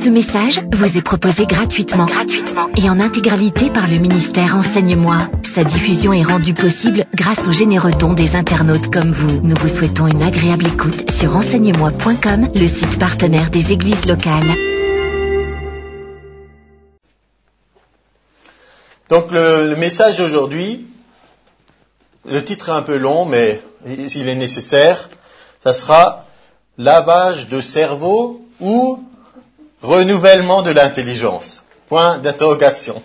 Ce message vous est proposé gratuitement et en intégralité par le ministère Enseigne-moi. Sa diffusion est rendue possible grâce aux généreux dons des internautes comme vous. Nous vous souhaitons une agréable écoute sur enseigne-moi.com, le site partenaire des églises locales. Donc le message d'aujourd'hui, le titre est un peu long, mais s'il est nécessaire, ça sera lavage de cerveau ou renouvellement de l'intelligence. Point d'interrogation.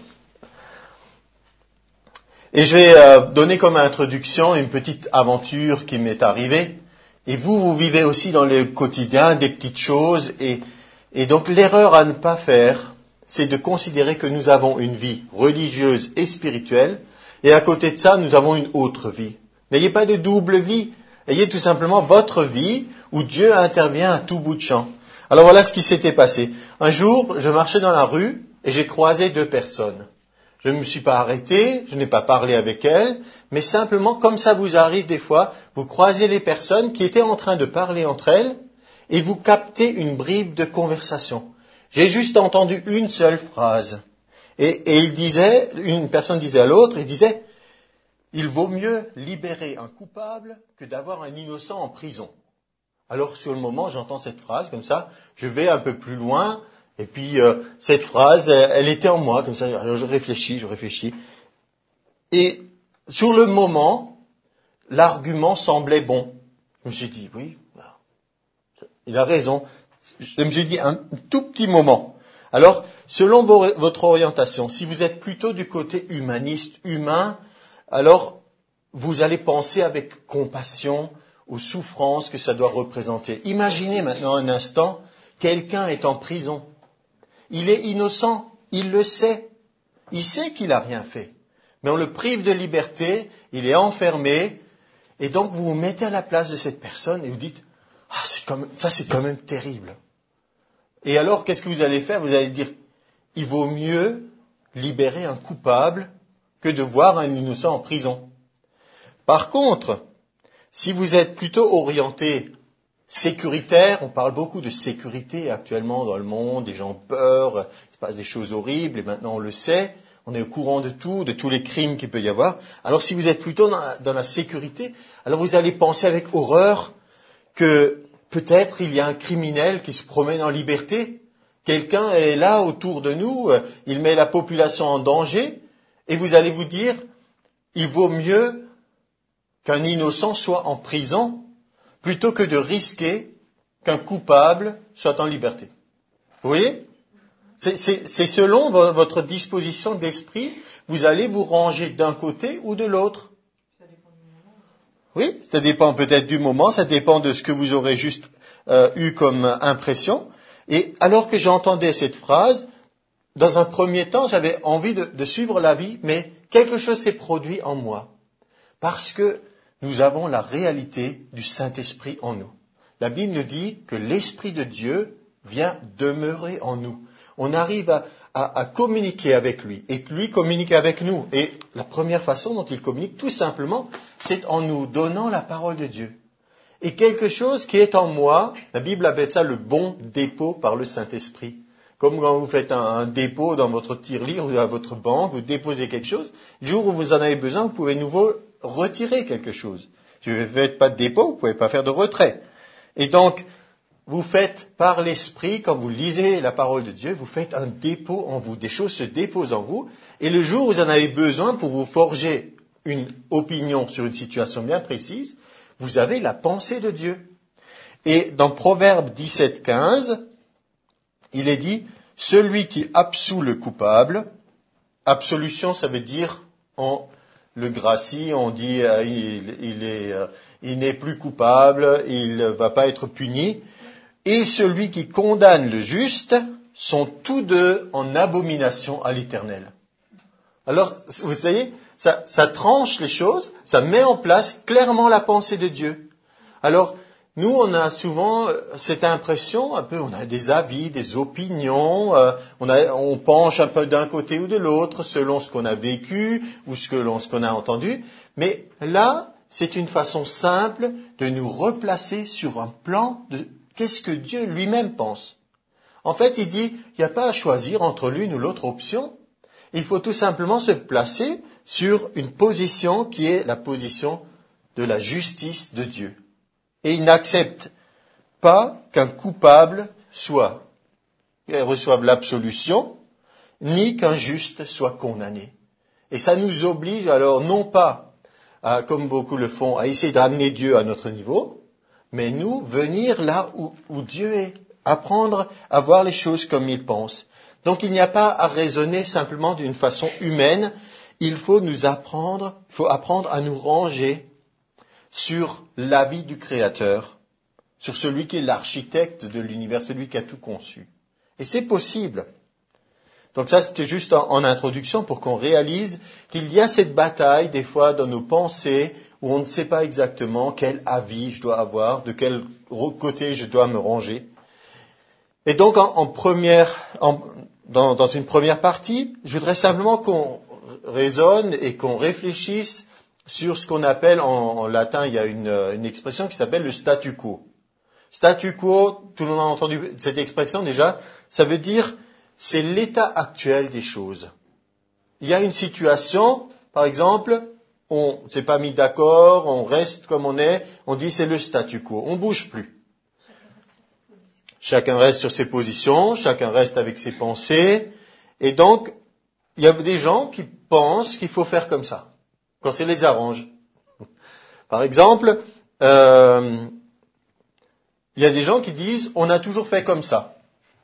Et je vais donner comme introduction une petite aventure qui m'est arrivée. Et vous vivez aussi dans le quotidien des petites choses. Et donc l'erreur à ne pas faire, c'est de considérer que nous avons une vie religieuse et spirituelle. Et à côté de ça, nous avons une autre vie. N'ayez pas de double vie. Ayez tout simplement votre vie où Dieu intervient à tout bout de champ. Alors voilà ce qui s'était passé. Un jour, je marchais dans la rue et j'ai croisé deux personnes. Je ne me suis pas arrêté, je n'ai pas parlé avec elles, mais simplement, comme ça vous arrive des fois, vous croisez les personnes qui étaient en train de parler entre elles et vous captez une bribe de conversation. J'ai juste entendu une seule phrase. Et une personne disait à l'autre, il disait, il vaut mieux libérer un coupable que d'avoir un innocent en prison. Alors sur le moment, j'entends cette phrase comme ça, je vais un peu plus loin, et puis cette phrase, elle était en moi, comme ça, alors je réfléchis. Et sur le moment, l'argument semblait bon. Je me suis dit, oui, il a raison. Je me suis dit un tout petit moment. Alors, selon votre orientation, si vous êtes plutôt du côté humaniste, humain, alors vous allez penser avec compassion aux souffrances que ça doit représenter. Imaginez maintenant un instant, quelqu'un est en prison. Il est innocent, il le sait. Il sait qu'il n'a rien fait. Mais on le prive de liberté, il est enfermé, et donc vous vous mettez à la place de cette personne et vous dites, c'est quand même terrible. Et alors, qu'est-ce que vous allez faire? Vous allez dire, il vaut mieux libérer un coupable que de voir un innocent en prison. Par contre, si vous êtes plutôt orienté sécuritaire, on parle beaucoup de sécurité actuellement dans le monde, des gens ont peur, il se passe des choses horribles et maintenant on le sait, on est au courant de tout, de tous les crimes qu'il peut y avoir. Alors si vous êtes plutôt dans la sécurité, alors vous allez penser avec horreur que peut-être il y a un criminel qui se promène en liberté, quelqu'un est là autour de nous, il met la population en danger et vous allez vous dire, il vaut mieux qu'un innocent soit en prison plutôt que de risquer qu'un coupable soit en liberté. Vous voyez? C'est selon votre disposition d'esprit, vous allez vous ranger d'un côté ou de l'autre. Oui, ça dépend peut-être du moment, ça dépend de ce que vous aurez juste eu comme impression. Et alors que j'entendais cette phrase, dans un premier temps, j'avais envie de suivre la vie, mais quelque chose s'est produit en moi. Parce que nous avons la réalité du Saint-Esprit en nous. La Bible nous dit que l'Esprit de Dieu vient demeurer en nous. On arrive à communiquer avec lui et lui communique avec nous. Et la première façon dont il communique, tout simplement, c'est en nous donnant la parole de Dieu. Et quelque chose qui est en moi, la Bible appelle ça le bon dépôt par le Saint-Esprit. Comme quand vous faites un dépôt dans votre tirelire ou à votre banque, vous déposez quelque chose, le jour où vous en avez besoin, vous pouvez nouveau retirer quelque chose. Si vous ne faites pas de dépôt, vous ne pouvez pas faire de retrait. Et donc, vous faites par l'Esprit, quand vous lisez la parole de Dieu, vous faites un dépôt en vous. Des choses se déposent en vous. Et le jour où vous en avez besoin pour vous forger une opinion sur une situation bien précise, vous avez la pensée de Dieu. Et dans Proverbe 17:15, il est dit, celui qui absout le coupable, absolution, ça veut dire le gracie, on dit il n'est plus coupable, il ne va pas être puni. Et celui qui condamne le juste sont tous deux en abomination à l'Éternel. Alors, vous savez, ça tranche les choses, ça met en place clairement la pensée de Dieu. Alors, nous, on a souvent cette impression, un peu, on a des avis, des opinions, on penche un peu d'un côté ou de l'autre selon ce qu'on a vécu ou ce qu'on a entendu. Mais là, c'est une façon simple de nous replacer sur un plan de qu'est-ce que Dieu lui-même pense. En fait, il dit, il n'y a pas à choisir entre l'une ou l'autre option. Il faut tout simplement se placer sur une position qui est la position de la justice de Dieu. Et il n'accepte pas qu'un coupable reçoive l'absolution, ni qu'un juste soit condamné. Et ça nous oblige alors non pas, comme beaucoup le font, à essayer d'amener Dieu à notre niveau, mais nous venir là où Dieu est, apprendre à voir les choses comme il pense. Donc il n'y a pas à raisonner simplement d'une façon humaine, il faut apprendre à nous ranger sur l'avis du Créateur, sur celui qui est l'architecte de l'univers, celui qui a tout conçu. Et c'est possible. Donc ça, c'était juste en introduction pour qu'on réalise qu'il y a cette bataille, des fois, dans nos pensées, où on ne sait pas exactement quel avis je dois avoir, de quel côté je dois me ranger. Et donc, dans une première partie, je voudrais simplement qu'on raisonne et qu'on réfléchisse sur ce qu'on appelle, en latin, il y a une expression qui s'appelle le statu quo. Statu quo, tout le monde a entendu cette expression déjà, ça veut dire c'est l'état actuel des choses. Il y a une situation, par exemple, on ne s'est pas mis d'accord, on reste comme on est, on dit c'est le statu quo, on ne bouge plus. Chacun reste sur ses positions, chacun reste avec ses pensées, et donc il y a des gens qui pensent qu'il faut faire comme ça, quand ça les arrange. Par exemple, il y a des gens qui disent on a toujours fait comme ça, d'accord ?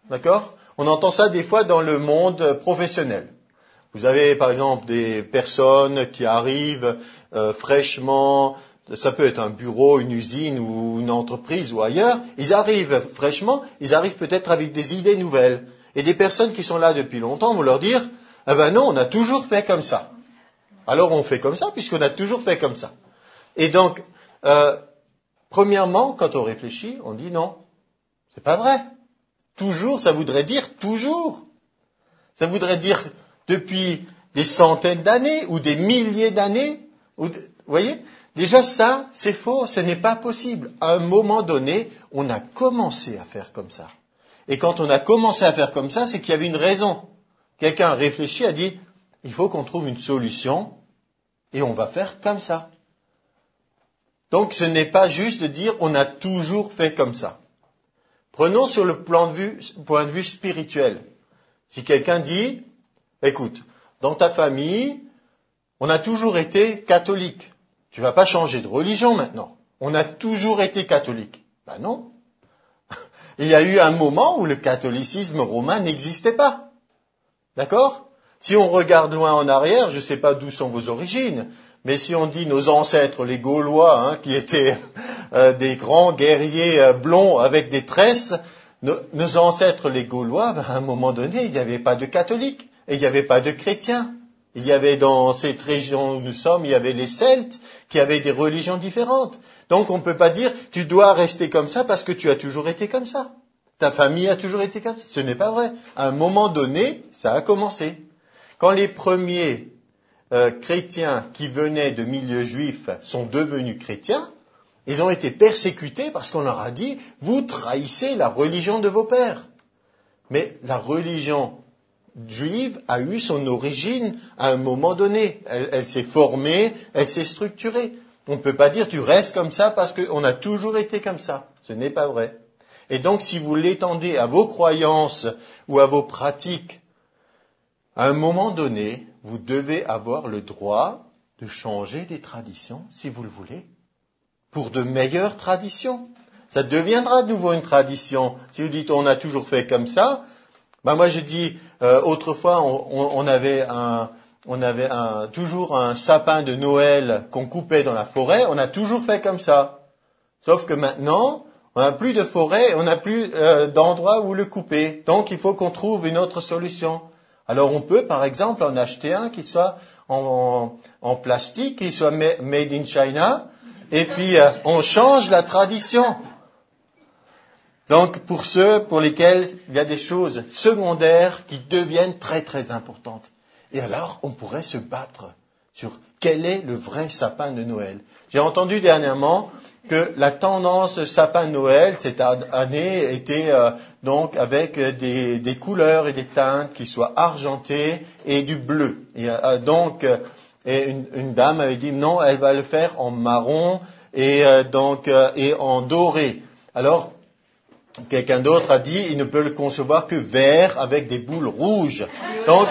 On entend ça des fois dans le monde professionnel. Vous avez par exemple des personnes qui arrivent fraîchement, ça peut être un bureau, une usine ou une entreprise ou ailleurs, ils arrivent fraîchement, ils arrivent peut-être avec des idées nouvelles. Et des personnes qui sont là depuis longtemps vont leur dire « Ah ben non, on a toujours fait comme ça. » Alors on fait comme ça puisqu'on a toujours fait comme ça. Et donc, premièrement, quand on réfléchit, on dit non, c'est pas vrai. Toujours, ça voudrait dire toujours. Ça voudrait dire depuis des centaines d'années ou des milliers d'années. Vous voyez ? Déjà ça, c'est faux, ce n'est pas possible. À un moment donné, on a commencé à faire comme ça. Et quand on a commencé à faire comme ça, c'est qu'il y avait une raison. Quelqu'un a réfléchi, a dit, il faut qu'on trouve une solution et on va faire comme ça. Donc ce n'est pas juste de dire on a toujours fait comme ça. Prenons sur le point de vue spirituel. Si quelqu'un dit, écoute, dans ta famille, on a toujours été catholique. Tu vas pas changer de religion maintenant. On a toujours été catholique. Ben non. Il y a eu un moment où le catholicisme romain n'existait pas. D'accord ? Si on regarde loin en arrière, je ne sais pas d'où sont vos origines, mais si on dit nos ancêtres, les Gaulois, qui étaient des grands guerriers blonds avec des tresses, nos ancêtres, les Gaulois, à un moment donné, il n'y avait pas de catholiques et il n'y avait pas de chrétiens. Il y avait dans cette région où nous sommes, il y avait les Celtes qui avaient des religions différentes. Donc on ne peut pas dire tu dois rester comme ça parce que tu as toujours été comme ça. Ta famille a toujours été comme ça. Ce n'est pas vrai. À un moment donné, ça a commencé. Quand les premiers chrétiens qui venaient de milieux juifs sont devenus chrétiens, ils ont été persécutés parce qu'on leur a dit vous trahissez la religion de vos pères. Mais la religion juive a eu son origine à un moment donné. Elle s'est formée, elle s'est structurée. On ne peut pas dire tu restes comme ça parce qu'on a toujours été comme ça. Ce n'est pas vrai. Et donc si vous l'étendez à vos croyances ou à vos pratiques, à un moment donné, vous devez avoir le droit de changer des traditions, si vous le voulez, pour de meilleures traditions. Ça deviendra de nouveau une tradition. Si vous dites on a toujours fait comme ça, moi je dis autrefois on avait toujours un sapin de Noël qu'on coupait dans la forêt, on a toujours fait comme ça. Sauf que maintenant, on n'a plus de forêt, on n'a plus d'endroit où le couper. Donc il faut qu'on trouve une autre solution. Alors on peut par exemple en acheter un qui soit en plastique, qui soit made in China, et puis on change la tradition. Donc pour ceux pour lesquels il y a des choses secondaires qui deviennent très très importantes. Et alors on pourrait se battre sur quel est le vrai sapin de Noël. J'ai entendu dernièrement que la tendance sapin de Noël cette année était donc avec des couleurs et des teintes qui soient argentées et du bleu. Et une dame avait dit non, elle va le faire en marron et en doré. Alors quelqu'un d'autre a dit il ne peut le concevoir que vert avec des boules rouges. Donc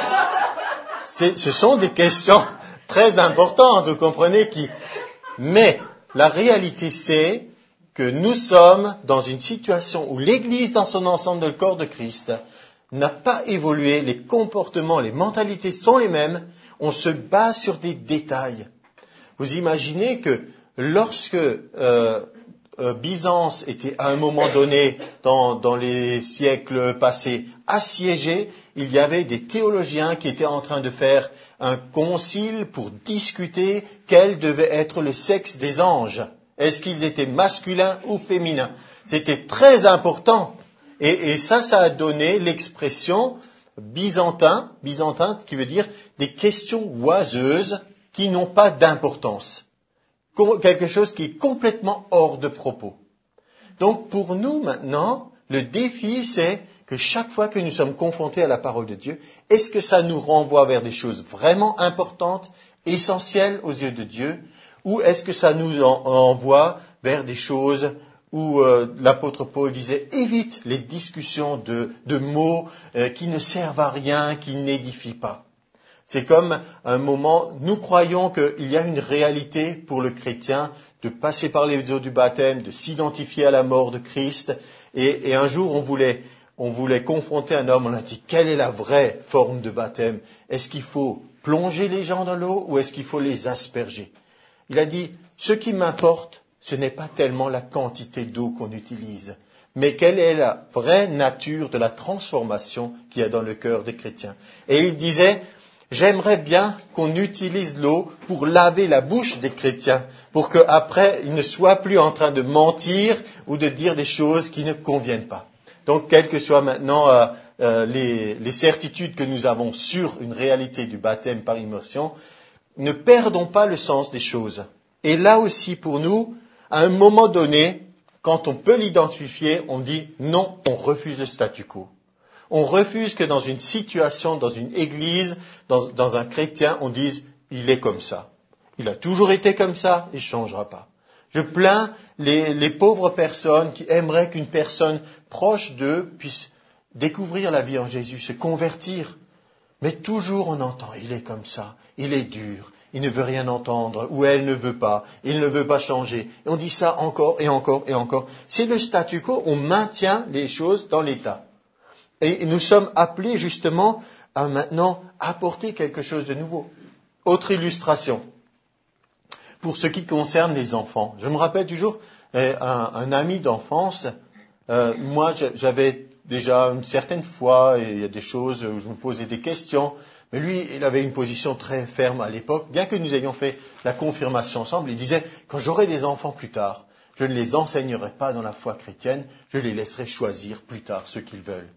ce sont des questions très importantes, vous comprenez mais la réalité, c'est que nous sommes dans une situation où l'Église dans son ensemble, le corps de Christ, n'a pas évolué, les comportements, les mentalités sont les mêmes, on se base sur des détails. Vous imaginez que lorsque Byzance était à un moment donné, dans les siècles passés, assiégé, il y avait des théologiens qui étaient en train de faire un concile pour discuter quel devait être le sexe des anges. Est-ce qu'ils étaient masculins ou féminins? C'était très important. Et ça a donné l'expression byzantin qui veut dire des questions oiseuses qui n'ont pas d'importance. Quelque chose qui est complètement hors de propos. Donc pour nous maintenant, le défi c'est que chaque fois que nous sommes confrontés à la parole de Dieu, est-ce que ça nous renvoie vers des choses vraiment importantes, essentielles aux yeux de Dieu, ou est-ce que ça nous envoie vers des choses où l'apôtre Paul disait évite les discussions de mots qui ne servent à rien, qui n'édifient pas. C'est comme un moment, nous croyons qu'il y a une réalité pour le chrétien de passer par les eaux du baptême, de s'identifier à la mort de Christ. Et un jour, on voulait confronter un homme, on a dit, quelle est la vraie forme de baptême? Est-ce qu'il faut plonger les gens dans l'eau ou est-ce qu'il faut les asperger? Il a dit, ce qui m'importe, ce n'est pas tellement la quantité d'eau qu'on utilise, mais quelle est la vraie nature de la transformation qu'il y a dans le cœur des chrétiens. Et il disait, j'aimerais bien qu'on utilise l'eau pour laver la bouche des chrétiens, pour qu'après, ils ne soient plus en train de mentir ou de dire des choses qui ne conviennent pas. Donc, quelles que soient maintenant les certitudes que nous avons sur une réalité du baptême par immersion, ne perdons pas le sens des choses. Et là aussi, pour nous, à un moment donné, quand on peut l'identifier, on dit non, on refuse le statu quo. On refuse que dans une situation, dans une église, dans un chrétien, on dise « il est comme ça ». Il a toujours été comme ça, il ne changera pas. Je plains les pauvres personnes qui aimeraient qu'une personne proche d'eux puisse découvrir la vie en Jésus, se convertir. Mais toujours on entend « il est comme ça, il est dur, il ne veut rien entendre » ou « elle ne veut pas, il ne veut pas changer ». Et on dit ça encore et encore et encore. C'est le statu quo, on maintient les choses dans l'état. Et nous sommes appelés justement à maintenant apporter quelque chose de nouveau. Autre illustration, pour ce qui concerne les enfants. Je me rappelle toujours un ami d'enfance, moi j'avais déjà une certaine foi, et il y a des choses où je me posais des questions, mais lui il avait une position très ferme à l'époque, bien que nous ayons fait la confirmation ensemble, il disait, quand j'aurai des enfants plus tard, je ne les enseignerai pas dans la foi chrétienne, je les laisserai choisir plus tard ce qu'ils veulent.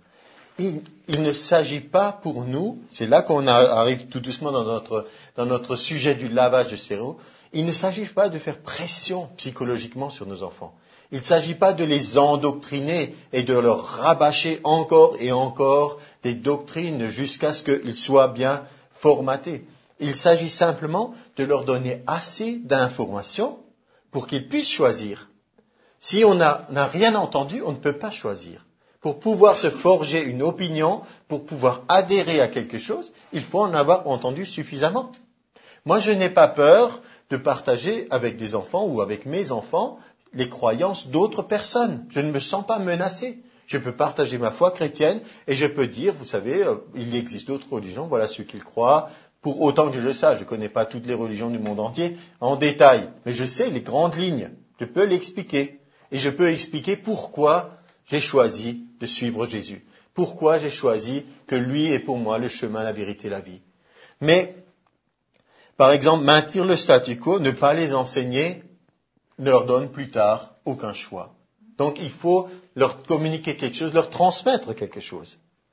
Il ne s'agit pas pour nous, c'est là qu'on arrive tout doucement dans notre sujet du lavage de cerveau, il ne s'agit pas de faire pression psychologiquement sur nos enfants. Il ne s'agit pas de les endoctriner et de leur rabâcher encore et encore des doctrines jusqu'à ce qu'ils soient bien formatés. Il s'agit simplement de leur donner assez d'informations pour qu'ils puissent choisir. Si on n'a rien entendu, on ne peut pas choisir. Pour pouvoir se forger une opinion, pour pouvoir adhérer à quelque chose, il faut en avoir entendu suffisamment. Moi, je n'ai pas peur de partager avec des enfants ou avec mes enfants les croyances d'autres personnes. Je ne me sens pas menacé. Je peux partager ma foi chrétienne et je peux dire, vous savez, il existe d'autres religions, voilà ceux qu'ils croient. Pour autant que je sache, je ne connais pas toutes les religions du monde entier en détail, mais je sais les grandes lignes. Je peux l'expliquer et je peux expliquer pourquoi j'ai choisi de suivre Jésus. Pourquoi j'ai choisi que lui est pour moi le chemin, la vérité, la vie. Mais, par exemple, maintenir le statu quo, ne pas les enseigner, ne leur donne plus tard aucun choix. Donc il faut leur communiquer quelque chose, leur transmettre quelque chose.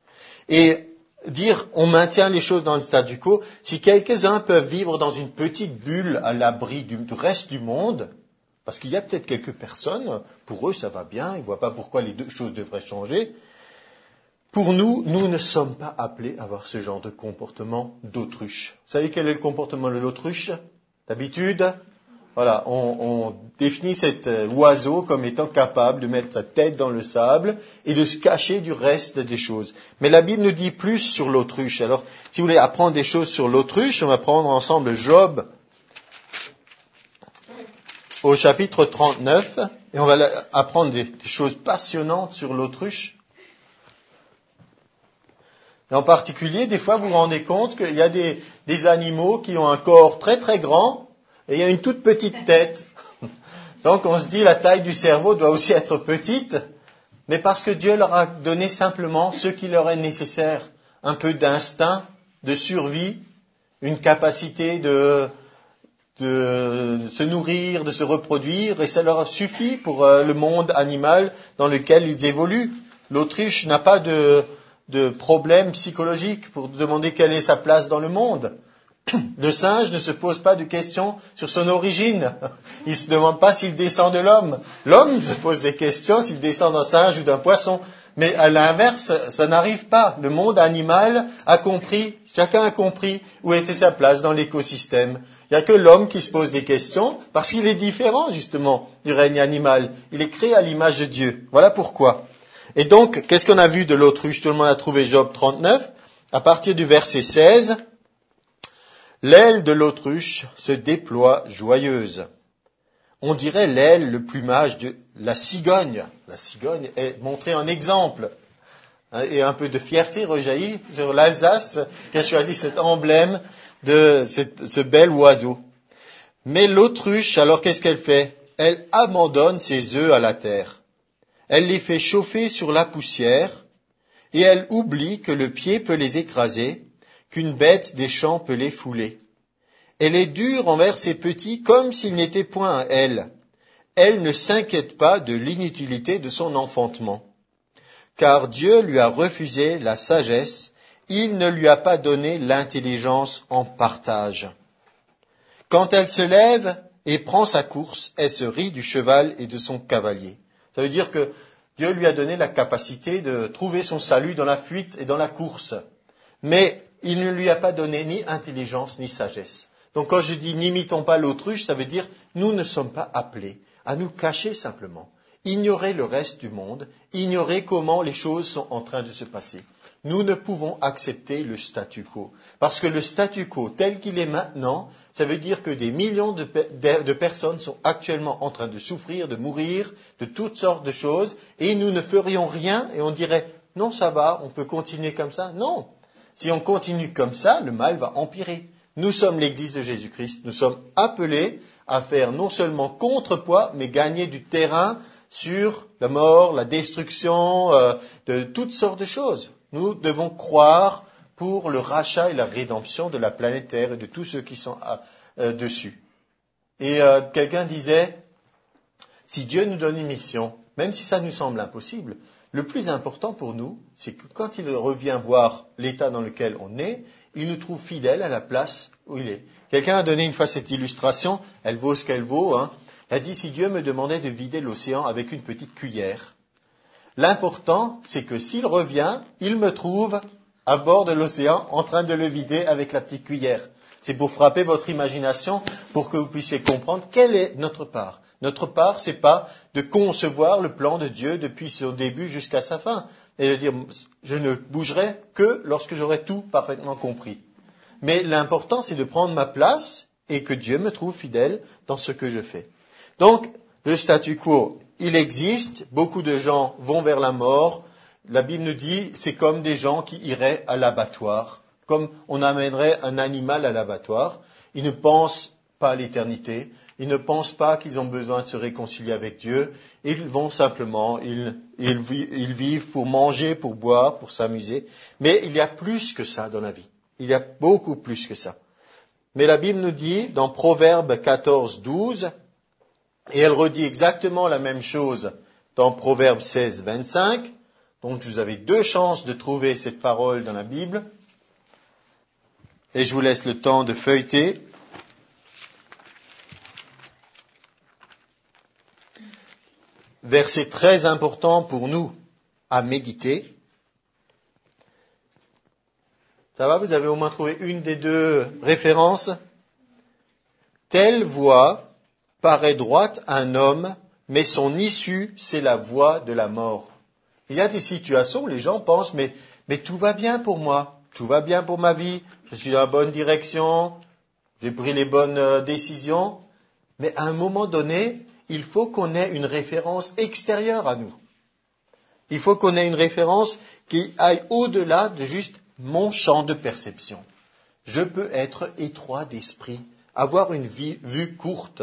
Et dire on maintient les choses dans le statu quo, si quelques-uns peuvent vivre dans une petite bulle à l'abri du reste du monde, Parce qu'il y a peut-être quelques personnes, pour eux ça va bien, ils ne voient pas pourquoi les deux choses devraient changer. Pour nous, nous ne sommes pas appelés à avoir ce genre de comportement d'autruche. Vous savez quel est le comportement de l'autruche? D'habitude, voilà, on définit cet oiseau comme étant capable de mettre sa tête dans le sable et de se cacher du reste des choses. Mais la Bible nous dit plus sur l'autruche. Alors, si vous voulez apprendre des choses sur l'autruche, on va prendre ensemble Job au chapitre 39 et on va apprendre des choses passionnantes sur l'autruche. Et en particulier, des fois, vous vous rendez compte qu'il y a des animaux qui ont un corps très très grand et il y a une toute petite tête. Donc on se dit la taille du cerveau doit aussi être petite, mais parce que Dieu leur a donné simplement ce qui leur est nécessaire. Un peu d'instinct, de survie, une capacité de se nourrir, de se reproduire, et ça leur suffit pour le monde animal dans lequel ils évoluent. L'autruche n'a pas de problème psychologique pour demander quelle est sa place dans le monde. Le singe ne se pose pas de questions sur son origine. Il ne se demande pas s'il descend de l'homme. L'homme se pose des questions s'il descend d'un singe ou d'un poisson. Mais à l'inverse, ça n'arrive pas. Le monde animal a compris, chacun a compris où était sa place dans l'écosystème. Il n'y a que l'homme qui se pose des questions parce qu'il est différent justement du règne animal. Il est créé à l'image de Dieu. Voilà pourquoi. Et donc, qu'est-ce qu'on a vu de l'autruche? Tout le monde a trouvé Job 39. À partir du verset 16, l'aile de l'autruche se déploie joyeuse. On dirait l'aile, le plumage de la cigogne. La cigogne est montrée en exemple. Et un peu de fierté rejaillit sur l'Alsace qui a choisi cet emblème de ce bel oiseau. Mais l'autruche, alors qu'est-ce qu'elle fait? Elle abandonne ses œufs à la terre. Elle les fait chauffer sur la poussière et elle oublie que le pied peut les écraser, qu'une bête des champs peut les fouler. Elle est dure envers ses petits comme s'ils n'étaient point à elle. Elle ne s'inquiète pas de l'inutilité de son enfantement. Car Dieu lui a refusé la sagesse, il ne lui a pas donné l'intelligence en partage. Quand elle se lève et prend sa course, elle se rit du cheval et de son cavalier. Ça veut dire que Dieu lui a donné la capacité de trouver son salut dans la fuite et dans la course. Mais il ne lui a pas donné ni intelligence ni sagesse. Donc quand je dis n'imitons pas l'autruche, ça veut dire nous ne sommes pas appelés à nous cacher simplement, ignorer le reste du monde, ignorer comment les choses sont en train de se passer. Nous ne pouvons accepter le statu quo. Parce que le statu quo tel qu'il est maintenant, ça veut dire que des millions de personnes sont actuellement en train de souffrir, de mourir, de toutes sortes de choses, et nous ne ferions rien et on dirait non ça va, on peut continuer comme ça. Non, si on continue comme ça, le mal va empirer. Nous sommes l'Église de Jésus-Christ, nous sommes appelés à faire non seulement contrepoids, mais gagner du terrain sur la mort, la destruction, de toutes sortes de choses. Nous devons croire pour le rachat et la rédemption de la planète Terre et de tous ceux qui sont dessus. Et quelqu'un disait, si Dieu nous donne une mission, même si ça nous semble impossible, le plus important pour nous, c'est que quand il revient voir l'état dans lequel on est, il nous trouve fidèles à la place où il est. Quelqu'un a donné une fois cette illustration, elle vaut ce qu'elle vaut. Elle a dit, si Dieu me demandait de vider l'océan avec une petite cuillère, l'important, c'est que s'il revient, il me trouve à bord de l'océan en train de le vider avec la petite cuillère. C'est pour frapper votre imagination, pour que vous puissiez comprendre quelle est notre part. Notre part, c'est pas de concevoir le plan de Dieu depuis son début jusqu'à sa fin. Et de dire, je ne bougerai que lorsque j'aurai tout parfaitement compris. Mais l'important, c'est de prendre ma place et que Dieu me trouve fidèle dans ce que je fais. Donc, le statu quo, il existe. Beaucoup de gens vont vers la mort. La Bible nous dit, c'est comme des gens qui iraient à l'abattoir. Comme on amènerait un animal à l'abattoir. Ils ne pensent pas à l'éternité. Ils ne pensent pas qu'ils ont besoin de se réconcilier avec Dieu. Ils vont simplement, ils vivent pour manger, pour boire, pour s'amuser. Mais il y a plus que ça dans la vie. Il y a beaucoup plus que ça. Mais la Bible nous dit, dans Proverbe 14, 12, et elle redit exactement la même chose dans Proverbe 16, 25. Donc vous avez deux chances de trouver cette parole dans la Bible. Et je vous laisse le temps de feuilleter. verset très important pour nous à méditer. Ça va, vous avez au moins trouvé une des deux références. Telle voie paraît droite à un homme, mais son issue, c'est la voie de la mort. Il y a des situations où les gens pensent, mais tout va bien pour moi, tout va bien pour ma vie, je suis dans la bonne direction, j'ai pris les bonnes décisions, mais à un moment donné, il faut qu'on ait une référence extérieure à nous. Il faut qu'on ait une référence qui aille au-delà de juste mon champ de perception. Je peux être étroit d'esprit, avoir une vue courte,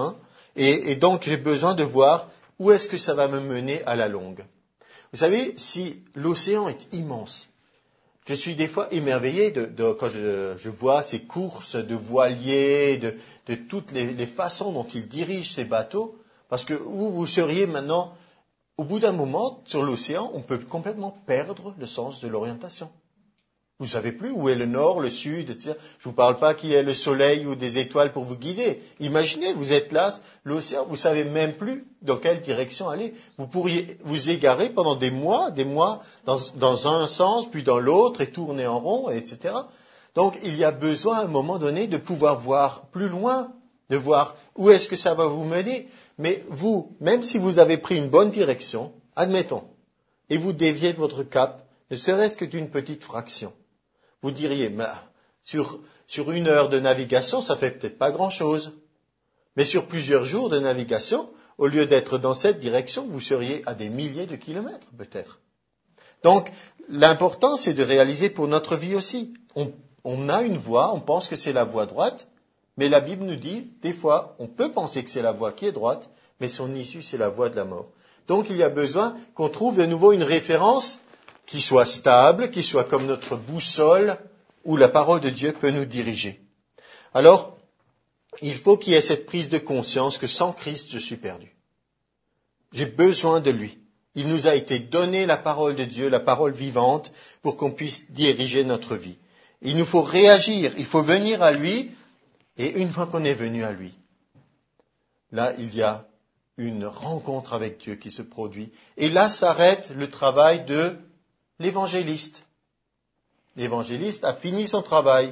et donc j'ai besoin de voir où est-ce que ça va me mener à la longue. Vous savez, si l'océan est immense, je suis des fois émerveillé quand je vois ces courses de voiliers, de toutes les façons dont ils dirigent ces bateaux, parce que où vous seriez maintenant, au bout d'un moment, sur l'océan, on peut complètement perdre le sens de l'orientation. Vous ne savez plus où est le nord, le sud, etc. Je ne vous parle pas qu'il y ait le soleil ou des étoiles pour vous guider. Imaginez, vous êtes là, l'océan, vous ne savez même plus dans quelle direction aller. Vous pourriez vous égarer pendant des mois, dans un sens, puis dans l'autre, et tourner en rond, etc. Donc, il y a besoin, à un moment donné, de pouvoir voir plus loin, de voir où est-ce que ça va vous mener. Mais vous, même si vous avez pris une bonne direction, admettons, et vous déviez de votre cap, ne serait-ce que d'une petite fraction, vous diriez, mais sur 1 heure de navigation, ça fait peut-être pas grand-chose. Mais sur plusieurs jours de navigation, au lieu d'être dans cette direction, vous seriez à des milliers de kilomètres, peut-être. Donc, l'important, c'est de réaliser pour notre vie aussi. On a une voie, on pense que c'est la voie droite, mais la Bible nous dit, des fois, on peut penser que c'est la voie qui est droite, mais son issue, c'est la voie de la mort. Donc, il y a besoin qu'on trouve de nouveau une référence qui soit stable, qui soit comme notre boussole, où la parole de Dieu peut nous diriger. Alors, il faut qu'il y ait cette prise de conscience que sans Christ, je suis perdu. J'ai besoin de lui. Il nous a été donné la parole de Dieu, la parole vivante, pour qu'on puisse diriger notre vie. Il nous faut réagir, il faut venir à lui, et une fois qu'on est venu à lui, là, il y a une rencontre avec Dieu qui se produit. Et là s'arrête le travail de l'évangéliste. L'évangéliste a fini son travail.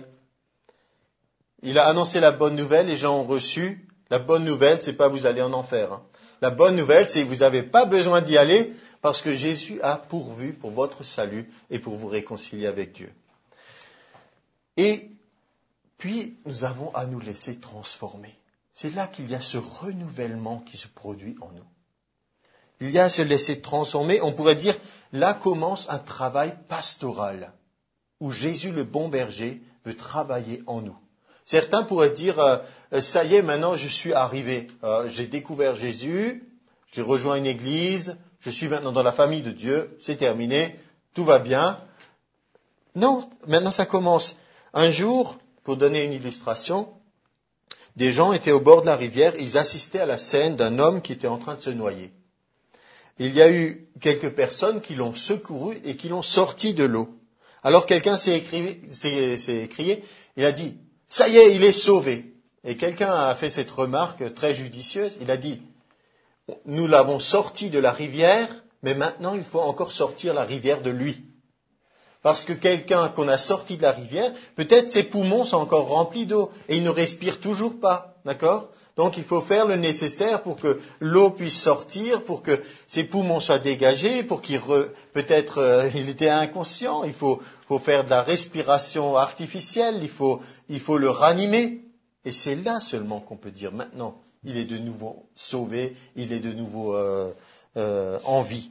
Il a annoncé la bonne nouvelle, les gens ont reçu. La bonne nouvelle, c'est pas vous allez en enfer. La bonne nouvelle, c'est que vous n'avez pas besoin d'y aller parce que Jésus a pourvu pour votre salut et pour vous réconcilier avec Dieu. Et puis, nous avons à nous laisser transformer. C'est là qu'il y a ce renouvellement qui se produit en nous. Il y a à se laisser transformer. On pourrait dire, là commence un travail pastoral, où Jésus, le bon berger, veut travailler en nous. Certains pourraient dire, ça y est, maintenant je suis arrivé. J'ai découvert Jésus, j'ai rejoint une église, je suis maintenant dans la famille de Dieu, c'est terminé, tout va bien. Non, maintenant ça commence. Un jour, pour donner une illustration, des gens étaient au bord de la rivière, ils assistaient à la scène d'un homme qui était en train de se noyer. Il y a eu quelques personnes qui l'ont secouru et qui l'ont sorti de l'eau. Alors quelqu'un s'est écrié, il a dit, ça y est, il est sauvé. Et quelqu'un a fait cette remarque très judicieuse, il a dit, nous l'avons sorti de la rivière, mais maintenant il faut encore sortir la rivière de lui. Parce que quelqu'un qu'on a sorti de la rivière, peut-être ses poumons sont encore remplis d'eau et il ne respire toujours pas, d'accord ? Donc il faut faire le nécessaire pour que l'eau puisse sortir, pour que ses poumons soient dégagés, pour qu'il peut-être il était inconscient, il faut faire de la respiration artificielle, il faut le ranimer. Et c'est là seulement qu'on peut dire maintenant, il est de nouveau sauvé, il est de nouveau en vie.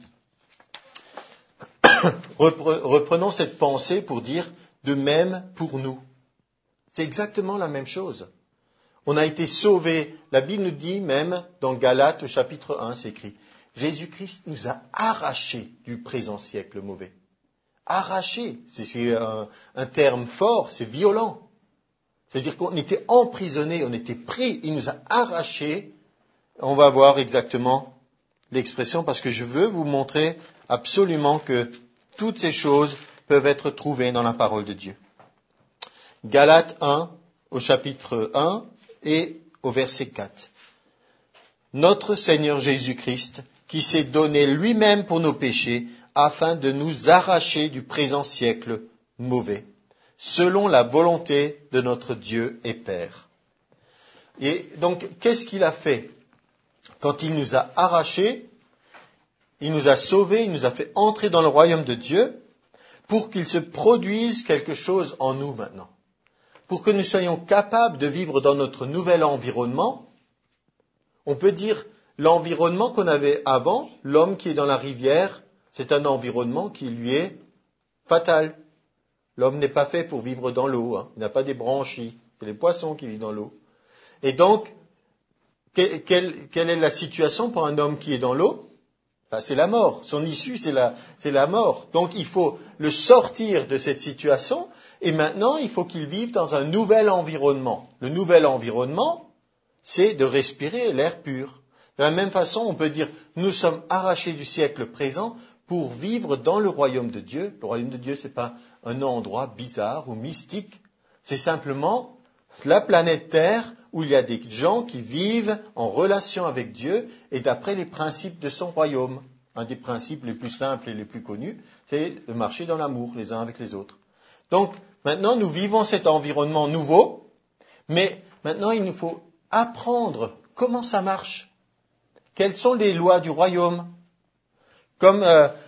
Reprenons cette pensée pour dire de même pour nous. C'est exactement la même chose. On a été sauvés. La Bible nous dit même dans Galates au chapitre 1, c'est écrit, Jésus-Christ nous a arrachés du présent siècle mauvais. Arrachés, c'est un terme fort, c'est violent. C'est-à-dire qu'on était emprisonnés, on était pris, il nous a arrachés. On va voir exactement l'expression parce que je veux vous montrer absolument que toutes ces choses peuvent être trouvées dans la parole de Dieu. Galates 1 au chapitre 1 et au verset 4. notre Seigneur Jésus-Christ, qui s'est donné lui-même pour nos péchés, afin de nous arracher du présent siècle mauvais, selon la volonté de notre Dieu et Père. Et donc, qu'est-ce qu'il a fait? Quand il nous a arrachés, il nous a sauvés, il nous a fait entrer dans le royaume de Dieu, pour qu'il se produise quelque chose en nous maintenant. Pour que nous soyons capables de vivre dans notre nouvel environnement. On peut dire l'environnement qu'on avait avant, l'homme qui est dans la rivière, c'est un environnement qui lui est fatal. L'homme n'est pas fait pour vivre dans l'eau, il n'a pas des branchies, c'est les poissons qui vivent dans l'eau. Et donc, quelle est la situation pour un homme qui est dans l'eau? C'est la mort. Son issue, c'est la mort. Donc, il faut le sortir de cette situation. Et maintenant, il faut qu'il vive dans un nouvel environnement. Le nouvel environnement, c'est de respirer l'air pur. De la même façon, on peut dire, nous sommes arrachés du siècle présent pour vivre dans le royaume de Dieu. Le royaume de Dieu, c'est pas un endroit bizarre ou mystique. C'est simplement la planète Terre où il y a des gens qui vivent en relation avec Dieu et d'après les principes de son royaume. Un des principes les plus simples et les plus connus, c'est de marcher dans l'amour les uns avec les autres. Donc, maintenant, nous vivons cet environnement nouveau, mais maintenant, il nous faut apprendre comment ça marche. Quelles sont les lois du royaume? Comme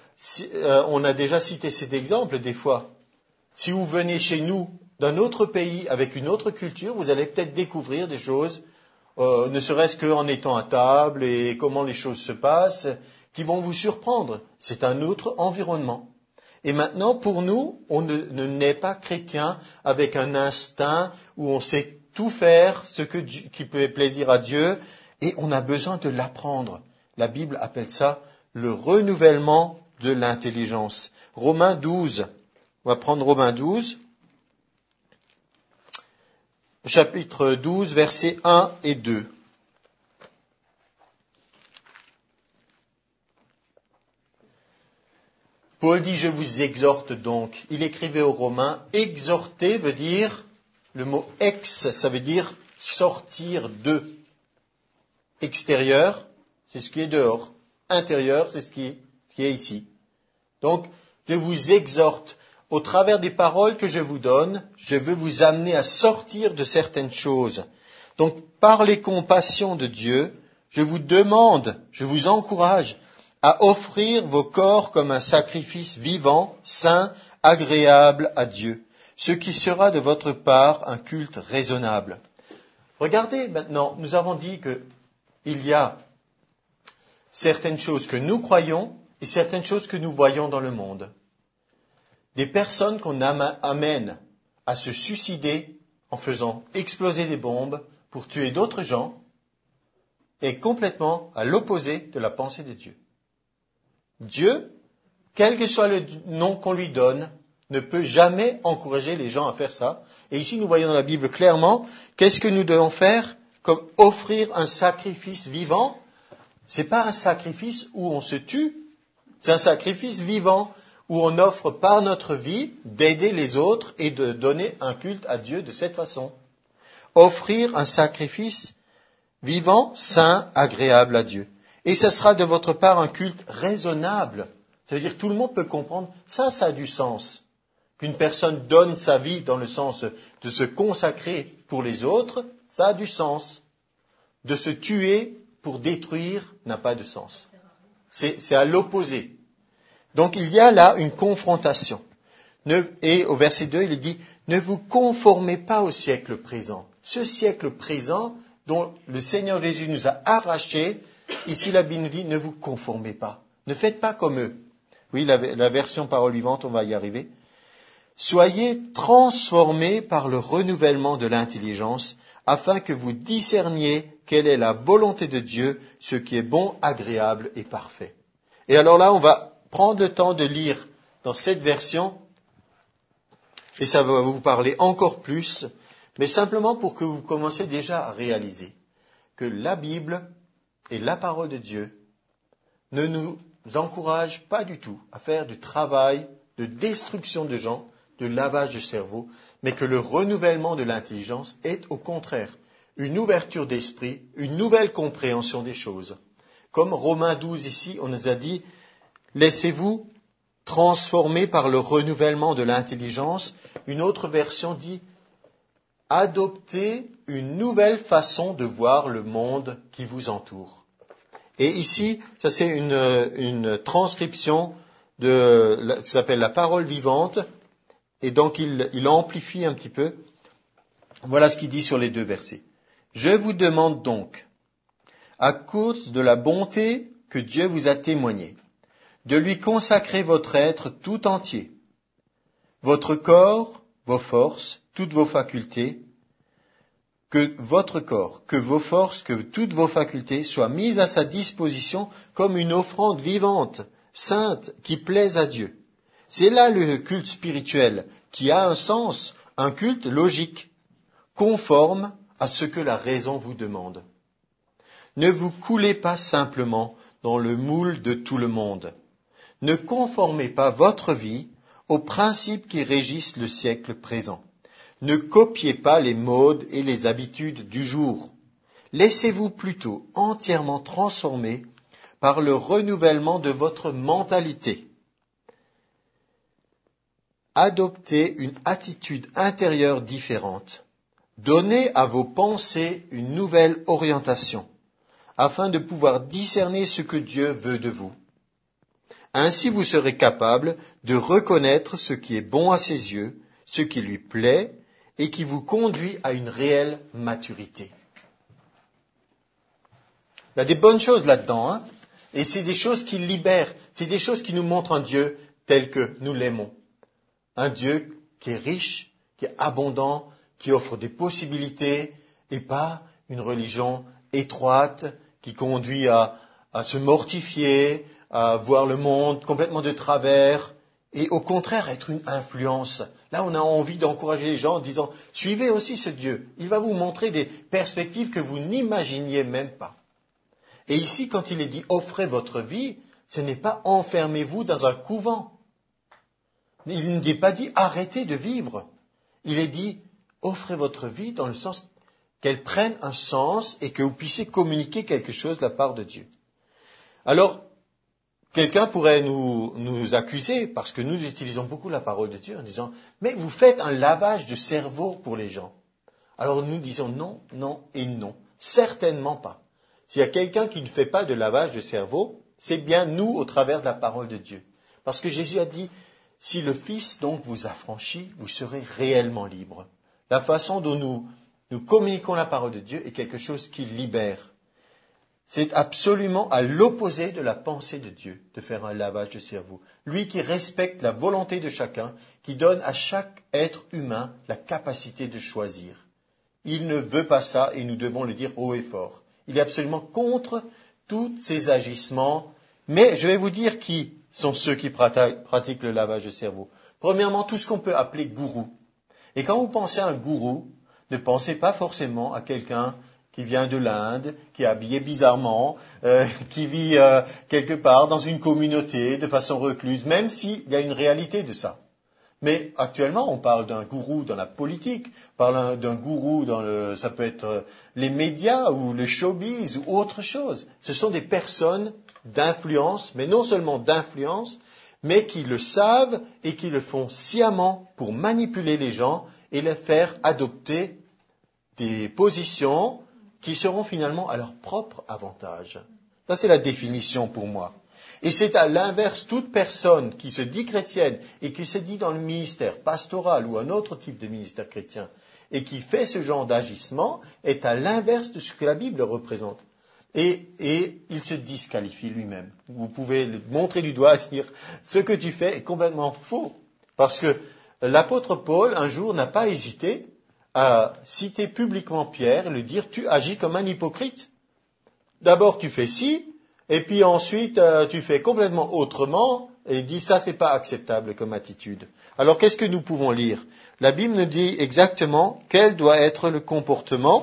on a déjà cité cet exemple des fois. Si vous venez chez nous d'un autre pays avec une autre culture, vous allez peut-être découvrir des choses, ne serait-ce qu'en étant à table et comment les choses se passent, qui vont vous surprendre. C'est un autre environnement. Et maintenant, pour nous, on ne naît pas chrétien avec un instinct où on sait tout faire, qui peut plaisir à Dieu, et on a besoin de l'apprendre. La Bible appelle ça le renouvellement de l'intelligence. Romains 12. On va prendre Romains 12. Chapitre 12, versets 1 et 2. Paul dit, je vous exhorte donc. Il écrivait aux Romains, exhorter veut dire, le mot ex, ça veut dire sortir de. Extérieur, c'est ce qui est dehors. Intérieur, c'est ce qui est ici. Donc, je vous exhorte. Au travers des paroles que je vous donne, je veux vous amener à sortir de certaines choses. Donc, par les compassions de Dieu, je vous demande, je vous encourage à offrir vos corps comme un sacrifice vivant, saint, agréable à Dieu, ce qui sera de votre part un culte raisonnable. Regardez maintenant, nous avons dit qu'il y a certaines choses que nous croyons et certaines choses que nous voyons dans le monde. Des personnes qu'on amène à se suicider en faisant exploser des bombes pour tuer d'autres gens est complètement à l'opposé de la pensée de Dieu. Dieu, quel que soit le nom qu'on lui donne, ne peut jamais encourager les gens à faire ça. Et ici, nous voyons dans la Bible clairement, qu'est-ce que nous devons faire comme offrir un sacrifice vivant? C'est pas un sacrifice où on se tue, c'est un sacrifice vivant où on offre par notre vie d'aider les autres et de donner un culte à Dieu de cette façon. Offrir un sacrifice vivant, saint, agréable à Dieu. Et ce sera de votre part un culte raisonnable. Ça veut dire que tout le monde peut comprendre. Ça a du sens. Qu'une personne donne sa vie dans le sens de se consacrer pour les autres, ça a du sens. De se tuer pour détruire n'a pas de sens. C'est à l'opposé. Donc il y a là une confrontation. Et au verset 2, il est dit, ne vous conformez pas au siècle présent. Ce siècle présent dont le Seigneur Jésus nous a arrachés, ici la Bible nous dit, ne vous conformez pas. Ne faites pas comme eux. Oui, la version parole vivante, on va y arriver. Soyez transformés par le renouvellement de l'intelligence, afin que vous discerniez quelle est la volonté de Dieu, ce qui est bon, agréable et parfait. Et alors là, on va prendre le temps de lire dans cette version, et ça va vous parler encore plus, mais simplement pour que vous commenciez déjà à réaliser que la Bible et la parole de Dieu ne nous encouragent pas du tout à faire du travail de destruction de gens, de lavage de cerveau, mais que le renouvellement de l'intelligence est au contraire une ouverture d'esprit, une nouvelle compréhension des choses. Comme Romains 12 ici, on nous a dit, laissez-vous transformer par le renouvellement de l'intelligence. Une autre version dit, adoptez une nouvelle façon de voir le monde qui vous entoure. Et ici, ça c'est une transcription ça s'appelle la parole vivante, et donc il amplifie un petit peu. Voilà ce qu'il dit sur les 2 versets. Je vous demande donc, à cause de la bonté que Dieu vous a témoignée, de lui consacrer votre être tout entier, votre corps, vos forces, toutes vos facultés, que votre corps, que vos forces, que toutes vos facultés soient mises à sa disposition comme une offrande vivante, sainte, qui plaise à Dieu. C'est là le culte spirituel qui a un sens, un culte logique, conforme à ce que la raison vous demande. Ne vous coulez pas simplement dans le moule de tout le monde. Ne conformez pas votre vie aux principes qui régissent le siècle présent. Ne copiez pas les modes et les habitudes du jour. Laissez-vous plutôt entièrement transformer par le renouvellement de votre mentalité. Adoptez une attitude intérieure différente. Donnez à vos pensées une nouvelle orientation, afin de pouvoir discerner ce que Dieu veut de vous. Ainsi vous serez capable de reconnaître ce qui est bon à ses yeux, ce qui lui plaît et qui vous conduit à une réelle maturité. Il y a des bonnes choses là-dedans, hein, et c'est des choses qui libèrent, c'est des choses qui nous montrent un Dieu tel que nous l'aimons. Un Dieu qui est riche, qui est abondant, qui offre des possibilités, et pas une religion étroite qui conduit à se mortifier, à voir le monde complètement de travers, et au contraire être une influence. Là, on a envie d'encourager les gens en disant, suivez aussi ce Dieu. Il va vous montrer des perspectives que vous n'imaginiez même pas. Et ici, quand il est dit, offrez votre vie, ce n'est pas enfermez-vous dans un couvent. Il ne dit pas dit, arrêtez de vivre. Il est dit, offrez votre vie dans le sens qu'elle prenne un sens et que vous puissiez communiquer quelque chose de la part de Dieu. Alors, quelqu'un pourrait nous accuser, parce que nous utilisons beaucoup la parole de Dieu, en disant, mais vous faites un lavage de cerveau pour les gens. Alors nous disons non, non et non. Certainement pas. S'il y a quelqu'un qui ne fait pas de lavage de cerveau, c'est bien nous au travers de la parole de Dieu. Parce que Jésus a dit, si le Fils donc vous affranchit, vous serez réellement libre. La façon dont nous communiquons la parole de Dieu est quelque chose qui libère. C'est absolument à l'opposé de la pensée de Dieu de faire un lavage de cerveau. Lui qui respecte la volonté de chacun, qui donne à chaque être humain la capacité de choisir. Il ne veut pas ça et nous devons le dire haut et fort. Il est absolument contre tous ces agissements. Mais je vais vous dire qui sont ceux qui pratiquent le lavage de cerveau. Premièrement, tout ce qu'on peut appeler gourou. Et quand vous pensez à un gourou, ne pensez pas forcément à quelqu'un qui vient de l'Inde, qui est habillé bizarrement, qui vit quelque part dans une communauté de façon recluse, même s'il y a une réalité de ça. Mais actuellement, on parle d'un gourou dans la politique, on parle d'un gourou ça peut être les médias ou le showbiz ou autre chose. Ce sont des personnes d'influence, mais non seulement d'influence, mais qui le savent et qui le font sciemment pour manipuler les gens et les faire adopter des positions qui seront finalement à leur propre avantage. Ça, c'est la définition pour moi. Et c'est à l'inverse, toute personne qui se dit chrétienne et qui se dit dans le ministère pastoral ou un autre type de ministère chrétien et qui fait ce genre d'agissement est à l'inverse de ce que la Bible représente. Et il se disqualifie lui-même. Vous pouvez le montrer du doigt et dire ce que tu fais est complètement faux. Parce que l'apôtre Paul, un jour, n'a pas hésité à citer publiquement Pierre et lui dire, tu agis comme un hypocrite. D'abord tu fais ci, et puis ensuite tu fais complètement autrement, et il dit, ça c'est pas acceptable comme attitude. Alors qu'est-ce que nous pouvons lire? La Bible nous dit exactement quel doit être le comportement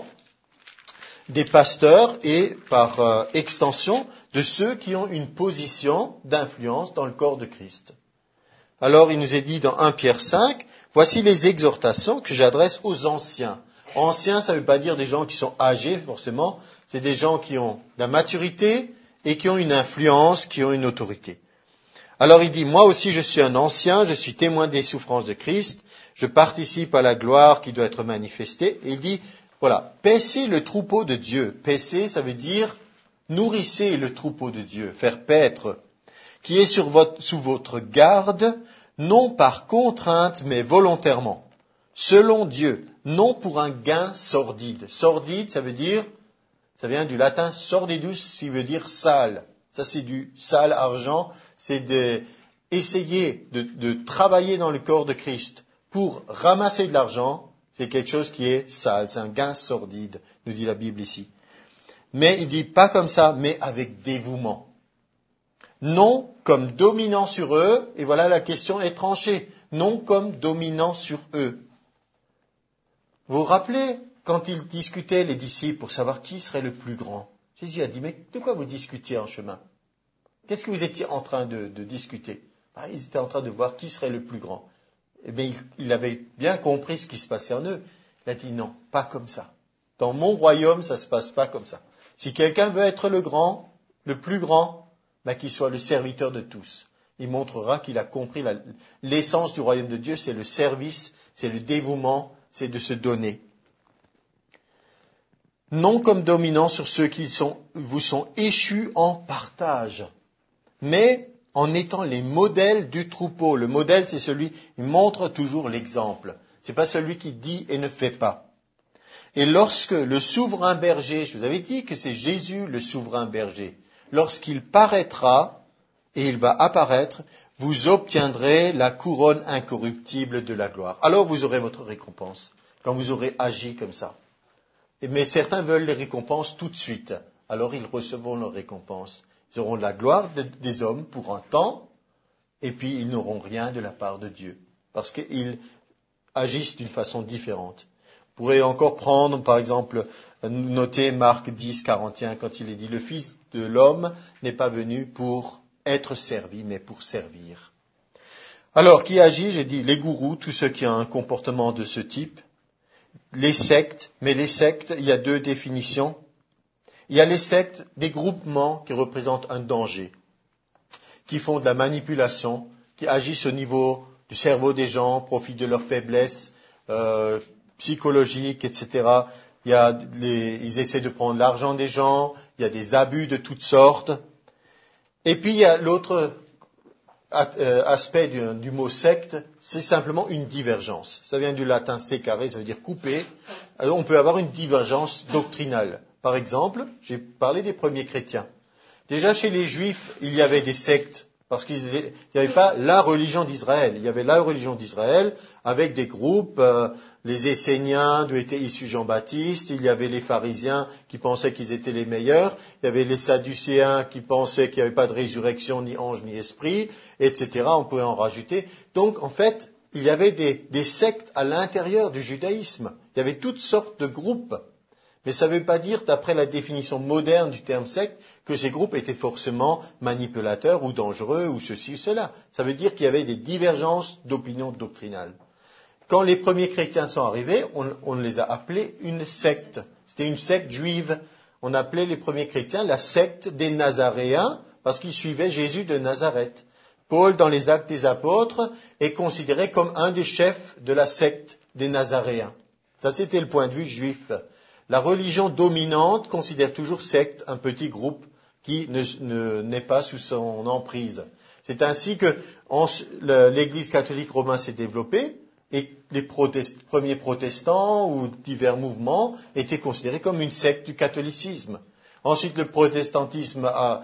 des pasteurs et par extension de ceux qui ont une position d'influence dans le corps de Christ. Alors, il nous est dit dans 1 Pierre 5, voici les exhortations que j'adresse aux anciens. Anciens, ça ne veut pas dire des gens qui sont âgés, forcément. C'est des gens qui ont de la maturité et qui ont une influence, qui ont une autorité. Alors il dit, moi aussi je suis un ancien, je suis témoin des souffrances de Christ, je participe à la gloire qui doit être manifestée. Et il dit, voilà, paissez le troupeau de Dieu. Paissez, ça veut dire nourrissez le troupeau de Dieu, faire paître, qui est sous votre garde, non par contrainte, mais volontairement, selon Dieu, non pour un gain sordide. Sordide, ça vient du latin sordidus, qui veut dire sale. Ça, c'est du sale argent, c'est d'essayer de travailler dans le corps de Christ pour ramasser de l'argent, c'est quelque chose qui est sale, c'est un gain sordide, nous dit la Bible ici. Mais il dit pas comme ça, mais avec dévouement. Non comme dominant sur eux, et voilà la question est tranchée, non comme dominant sur eux. Vous vous rappelez, quand ils discutaient, les disciples, pour savoir qui serait le plus grand, Jésus a dit, mais de quoi vous discutiez en chemin? Qu'est-ce que vous étiez en train de discuter? Ils étaient en train de voir qui serait le plus grand. Eh bien, il avait bien compris ce qui se passait en eux. Il a dit, non, pas comme ça. Dans mon royaume, ça ne se passe pas comme ça. Si quelqu'un veut être le grand, le plus grand, qu'il soit le serviteur de tous. Il montrera qu'il a compris l'essence du royaume de Dieu, c'est le service, c'est le dévouement, c'est de se donner. Non comme dominant sur ceux qui vous sont échus en partage, mais en étant les modèles du troupeau. Le modèle, c'est celui qui montre toujours l'exemple. C'est pas celui qui dit et ne fait pas. Et lorsque le souverain berger, je vous avais dit que c'est Jésus le souverain berger, lorsqu'il paraîtra, et il va apparaître, vous obtiendrez la couronne incorruptible de la gloire. Alors vous aurez votre récompense, quand vous aurez agi comme ça. Mais certains veulent les récompenses tout de suite. Alors ils recevront leur récompense. Ils auront la gloire des hommes pour un temps, et puis ils n'auront rien de la part de Dieu, parce qu'ils agissent d'une façon différente. Vous pourrez encore prendre, par exemple, noter Marc 10, 41, quand il est dit, le Fils de l'homme n'est pas venu pour être servi, mais pour servir. Alors, qui agit? J'ai dit les gourous, tous ceux qui ont un comportement de ce type, les sectes, mais les sectes, il y a deux définitions. Il y a les sectes, des groupements qui représentent un danger, qui font de la manipulation, qui agissent au niveau du cerveau des gens, profitent de leur faiblesse psychologique, etc. Ils essaient de prendre l'argent des gens, il y a des abus de toutes sortes. Et puis il y a l'autre aspect du mot secte, c'est simplement une divergence. Ça vient du latin secare, ça veut dire couper. Alors, on peut avoir une divergence doctrinale. Par exemple, j'ai parlé des premiers chrétiens. Déjà chez les Juifs, il y avait des sectes, parce qu'il n'y avait pas la religion d'Israël. Il y avait la religion d'Israël avec des groupes, les Esséniens d'où était issu Jean-Baptiste, il y avait les pharisiens qui pensaient qu'ils étaient les meilleurs, il y avait les sadducéens qui pensaient qu'il n'y avait pas de résurrection, ni ange, ni esprit, etc. On pouvait en rajouter. Donc, en fait, il y avait des sectes à l'intérieur du judaïsme. Il y avait toutes sortes de groupes. Mais ça ne veut pas dire, d'après la définition moderne du terme secte, que ces groupes étaient forcément manipulateurs ou dangereux ou ceci ou cela. Ça veut dire qu'il y avait des divergences d'opinion doctrinales. Quand les premiers chrétiens sont arrivés, on les a appelés une secte. C'était une secte juive. On appelait les premiers chrétiens la secte des Nazaréens parce qu'ils suivaient Jésus de Nazareth. Paul, dans les Actes des Apôtres, est considéré comme un des chefs de la secte des Nazaréens. Ça, c'était le point de vue juif. La religion dominante considère toujours secte un petit groupe qui n'est pas sous son emprise. C'est ainsi que l'Église catholique romaine s'est développée et les premiers protestants ou divers mouvements étaient considérés comme une secte du catholicisme. Ensuite, le protestantisme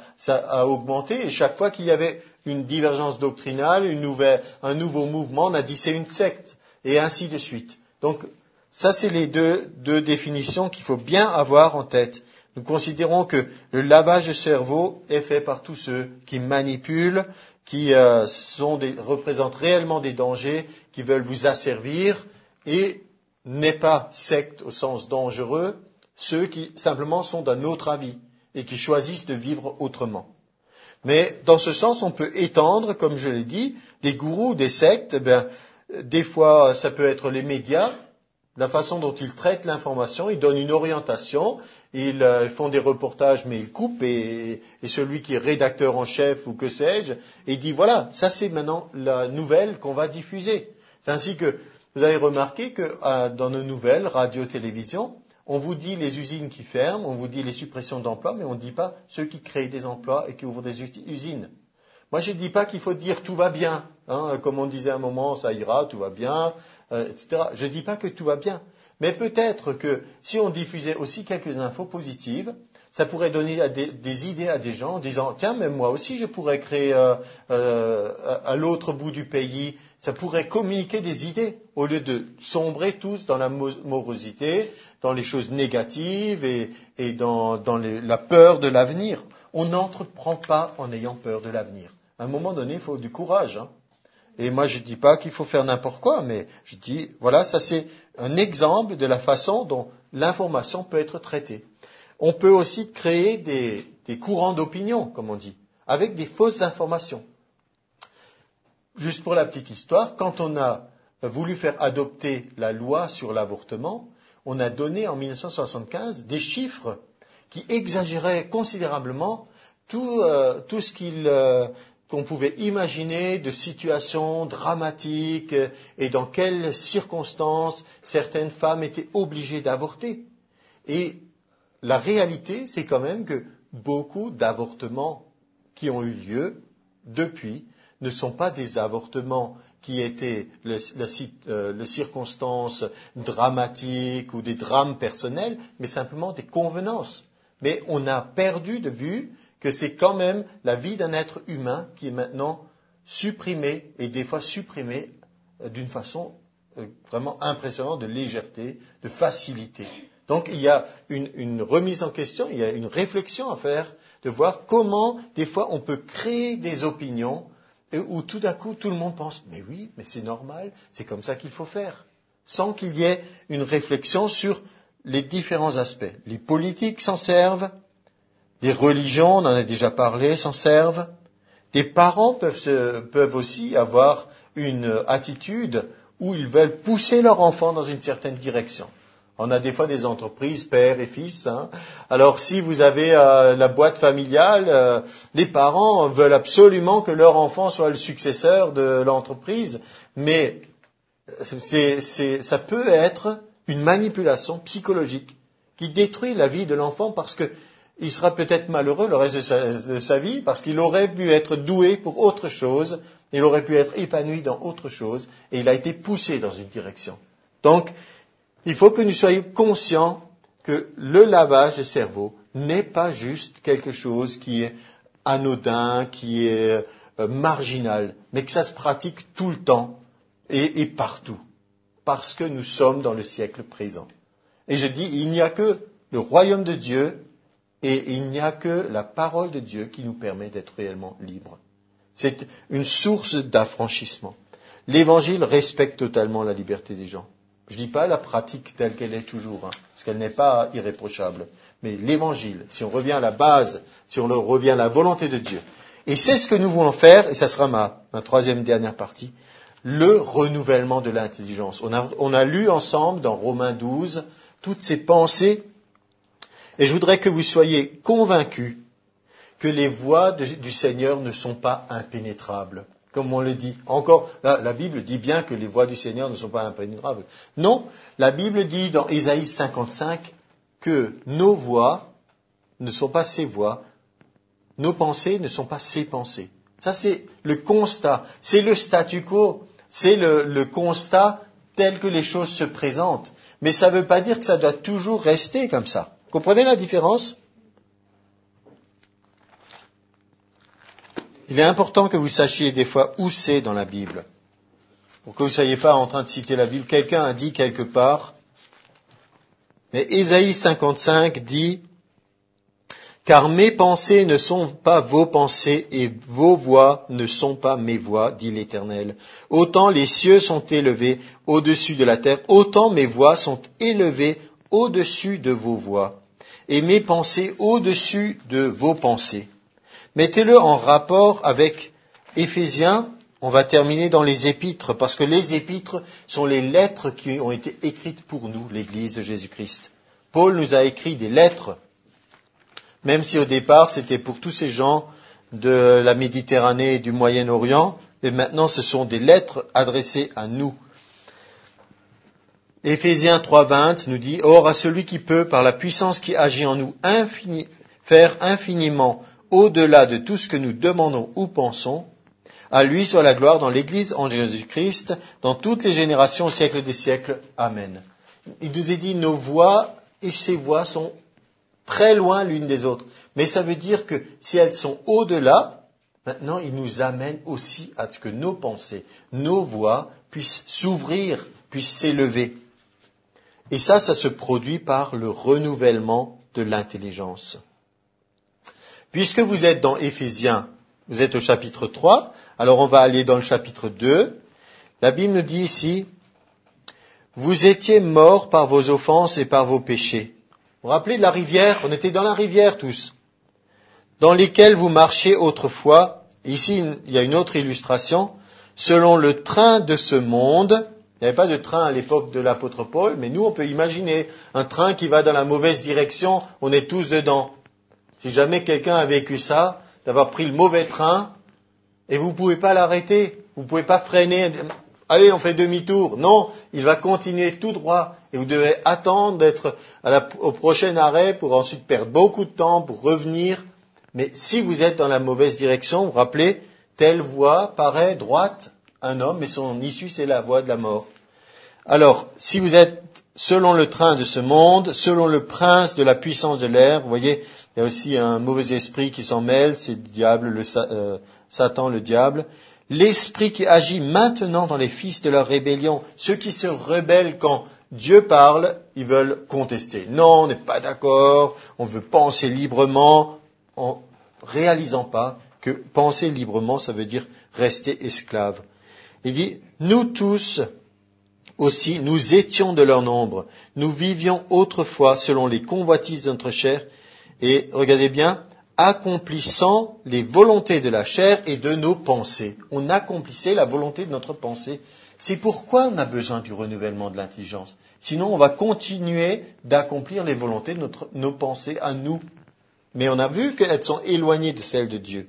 a augmenté et chaque fois qu'il y avait une divergence doctrinale, un nouveau mouvement, on a dit c'est une secte et ainsi de suite. Donc, ça, c'est les deux définitions qu'il faut bien avoir en tête. Nous considérons que le lavage de cerveau est fait par tous ceux qui manipulent, qui représentent réellement des dangers, qui veulent vous asservir, et n'est pas secte au sens dangereux, ceux qui simplement sont d'un autre avis et qui choisissent de vivre autrement. Mais dans ce sens, on peut étendre, comme je l'ai dit, les gourous des sectes, des fois ça peut être les médias, La façon dont ils traitent l'information, ils donnent une orientation, ils font des reportages, mais ils coupent, et celui qui est rédacteur en chef ou que sais-je, il dit voilà, ça c'est maintenant la nouvelle qu'on va diffuser. C'est ainsi que vous avez remarqué que dans nos nouvelles, radio, télévision, on vous dit les usines qui ferment, on vous dit les suppressions d'emplois, mais on ne dit pas ceux qui créent des emplois et qui ouvrent des usines. Moi, je ne dis pas qu'il faut dire tout va bien, comme on disait à un moment, ça ira, tout va bien, etc. Je ne dis pas que tout va bien. Mais peut-être que si on diffusait aussi quelques infos positives, ça pourrait donner des idées à des gens en disant, tiens, même moi aussi, je pourrais créer à l'autre bout du pays, ça pourrait communiquer des idées, au lieu de sombrer tous dans la morosité, dans les choses négatives et dans la peur de l'avenir. On n'entreprend pas en ayant peur de l'avenir. À un moment donné, il faut du courage. Et moi, je ne dis pas qu'il faut faire n'importe quoi, mais je dis, voilà, ça c'est un exemple de la façon dont l'information peut être traitée. On peut aussi créer des courants d'opinion, comme on dit, avec des fausses informations. Juste pour la petite histoire, quand on a voulu faire adopter la loi sur l'avortement, on a donné en 1975 des chiffres qui exagéraient considérablement tout ce qu'on pouvait imaginer de situations dramatiques et dans quelles circonstances certaines femmes étaient obligées d'avorter. Et la réalité, c'est quand même que beaucoup d'avortements qui ont eu lieu depuis ne sont pas des avortements qui étaient les circonstances dramatiques ou des drames personnels, mais simplement des convenances. Mais on a perdu de vue que c'est quand même la vie d'un être humain qui est maintenant supprimée, et des fois supprimée d'une façon vraiment impressionnante de légèreté, de facilité. Donc il y a une remise en question, il y a une réflexion à faire, de voir comment des fois on peut créer des opinions où tout d'un coup tout le monde pense, mais oui, mais c'est normal, c'est comme ça qu'il faut faire, sans qu'il y ait une réflexion sur les différents aspects. Les politiques s'en servent, les religions, on en a déjà parlé, s'en servent. Des parents peuvent aussi avoir une attitude où ils veulent pousser leur enfant dans une certaine direction. On a des fois des entreprises, père et fils. Alors si vous avez la boîte familiale, les parents veulent absolument que leur enfant soit le successeur de l'entreprise, mais ça peut être une manipulation psychologique qui détruit la vie de l'enfant parce que il sera peut-être malheureux le reste de sa vie parce qu'il aurait pu être doué pour autre chose, il aurait pu être épanoui dans autre chose et il a été poussé dans une direction. Donc, il faut que nous soyons conscients que le lavage de cerveau n'est pas juste quelque chose qui est anodin, qui est marginal, mais que ça se pratique tout le temps et partout, parce que nous sommes dans le siècle présent. Et je dis, il n'y a que le royaume de Dieu et il n'y a que la parole de Dieu qui nous permet d'être réellement libres. C'est une source d'affranchissement. L'Évangile respecte totalement la liberté des gens. Je ne dis pas la pratique telle qu'elle est toujours, parce qu'elle n'est pas irréprochable. Mais l'Évangile, si on revient à la base, si on revient à la volonté de Dieu, et c'est ce que nous voulons faire, et ça sera ma troisième dernière partie, le renouvellement de l'intelligence. On a lu ensemble dans Romains 12 toutes ces pensées, et je voudrais que vous soyez convaincus que les voies du Seigneur ne sont pas impénétrables. Comme on le dit. Encore, la Bible dit bien que les voies du Seigneur ne sont pas impénétrables. Non, la Bible dit dans Ésaïe 55 que nos voies ne sont pas ses voies, nos pensées ne sont pas ses pensées. Ça, c'est le constat, c'est le statu quo, c'est le constat tel que les choses se présentent. Mais ça ne veut pas dire que ça doit toujours rester comme ça. Comprenez la différence ? Il est important que vous sachiez des fois où c'est dans la Bible. Pour que vous ne soyez pas en train de citer la Bible. Quelqu'un a dit quelque part, mais Ésaïe 55 dit, « Car mes pensées ne sont pas vos pensées et vos voix ne sont pas mes voix, dit l'Éternel. Autant les cieux sont élevés au-dessus de la terre, autant mes voix sont élevées au-dessus de vos voix, et mes pensées au-dessus de vos pensées. » Mettez-le en rapport avec Éphésiens on va terminer dans les épîtres, parce que les épîtres sont les lettres qui ont été écrites pour nous, l'Église de Jésus-Christ. Paul nous a écrit des lettres, même si au départ c'était pour tous ces gens de la Méditerranée et du Moyen-Orient, mais maintenant ce sont des lettres adressées à nous. Éphésiens 3:20 nous dit « Or à celui qui peut, par la puissance qui agit en nous, faire infiniment au-delà de tout ce que nous demandons ou pensons, à lui soit la gloire dans l'Église en Jésus-Christ, dans toutes les générations au siècle des siècles. Amen. » Il nous est dit nos voix et ses voix sont très loin l'une des autres. Mais ça veut dire que si elles sont au-delà, maintenant il nous amène aussi à ce que nos pensées, nos voix puissent s'ouvrir, puissent s'élever. Et ça se produit par le renouvellement de l'intelligence. Puisque vous êtes dans Éphésiens, vous êtes au chapitre 3, alors on va aller dans le chapitre 2. La Bible nous dit ici, « Vous étiez morts par vos offenses et par vos péchés. » Vous vous rappelez de la rivière? On était dans la rivière tous. « Dans lesquels vous marchiez autrefois. » Ici, il y a une autre illustration. « Selon le train de ce monde. » Il n'y avait pas de train à l'époque de l'apôtre Paul, mais nous, on peut imaginer un train qui va dans la mauvaise direction, on est tous dedans. Si jamais quelqu'un a vécu ça, d'avoir pris le mauvais train, et vous ne pouvez pas l'arrêter, vous ne pouvez pas freiner, allez, on fait demi-tour. Non, il va continuer tout droit, et vous devez attendre d'être au prochain arrêt pour ensuite perdre beaucoup de temps pour revenir. Mais si vous êtes dans la mauvaise direction, vous vous rappelez, telle voie paraît droite, un homme, mais son issue, c'est la voie de la mort. Alors, si vous êtes selon le train de ce monde, selon le prince de la puissance de l'air, vous voyez, il y a aussi un mauvais esprit qui s'en mêle, c'est le diable, Satan, le diable. L'esprit qui agit maintenant dans les fils de leur rébellion, ceux qui se rebellent quand Dieu parle, ils veulent contester. Non, on n'est pas d'accord, on veut penser librement, en réalisant pas que penser librement, ça veut dire rester esclave. Il dit, nous tous aussi, nous étions de leur nombre. Nous vivions autrefois selon les convoitises de notre chair et, regardez bien, accomplissant les volontés de la chair et de nos pensées. On accomplissait la volonté de notre pensée. C'est pourquoi on a besoin du renouvellement de l'intelligence. Sinon, on va continuer d'accomplir les volontés de nos pensées à nous. Mais on a vu qu'elles sont éloignées de celles de Dieu.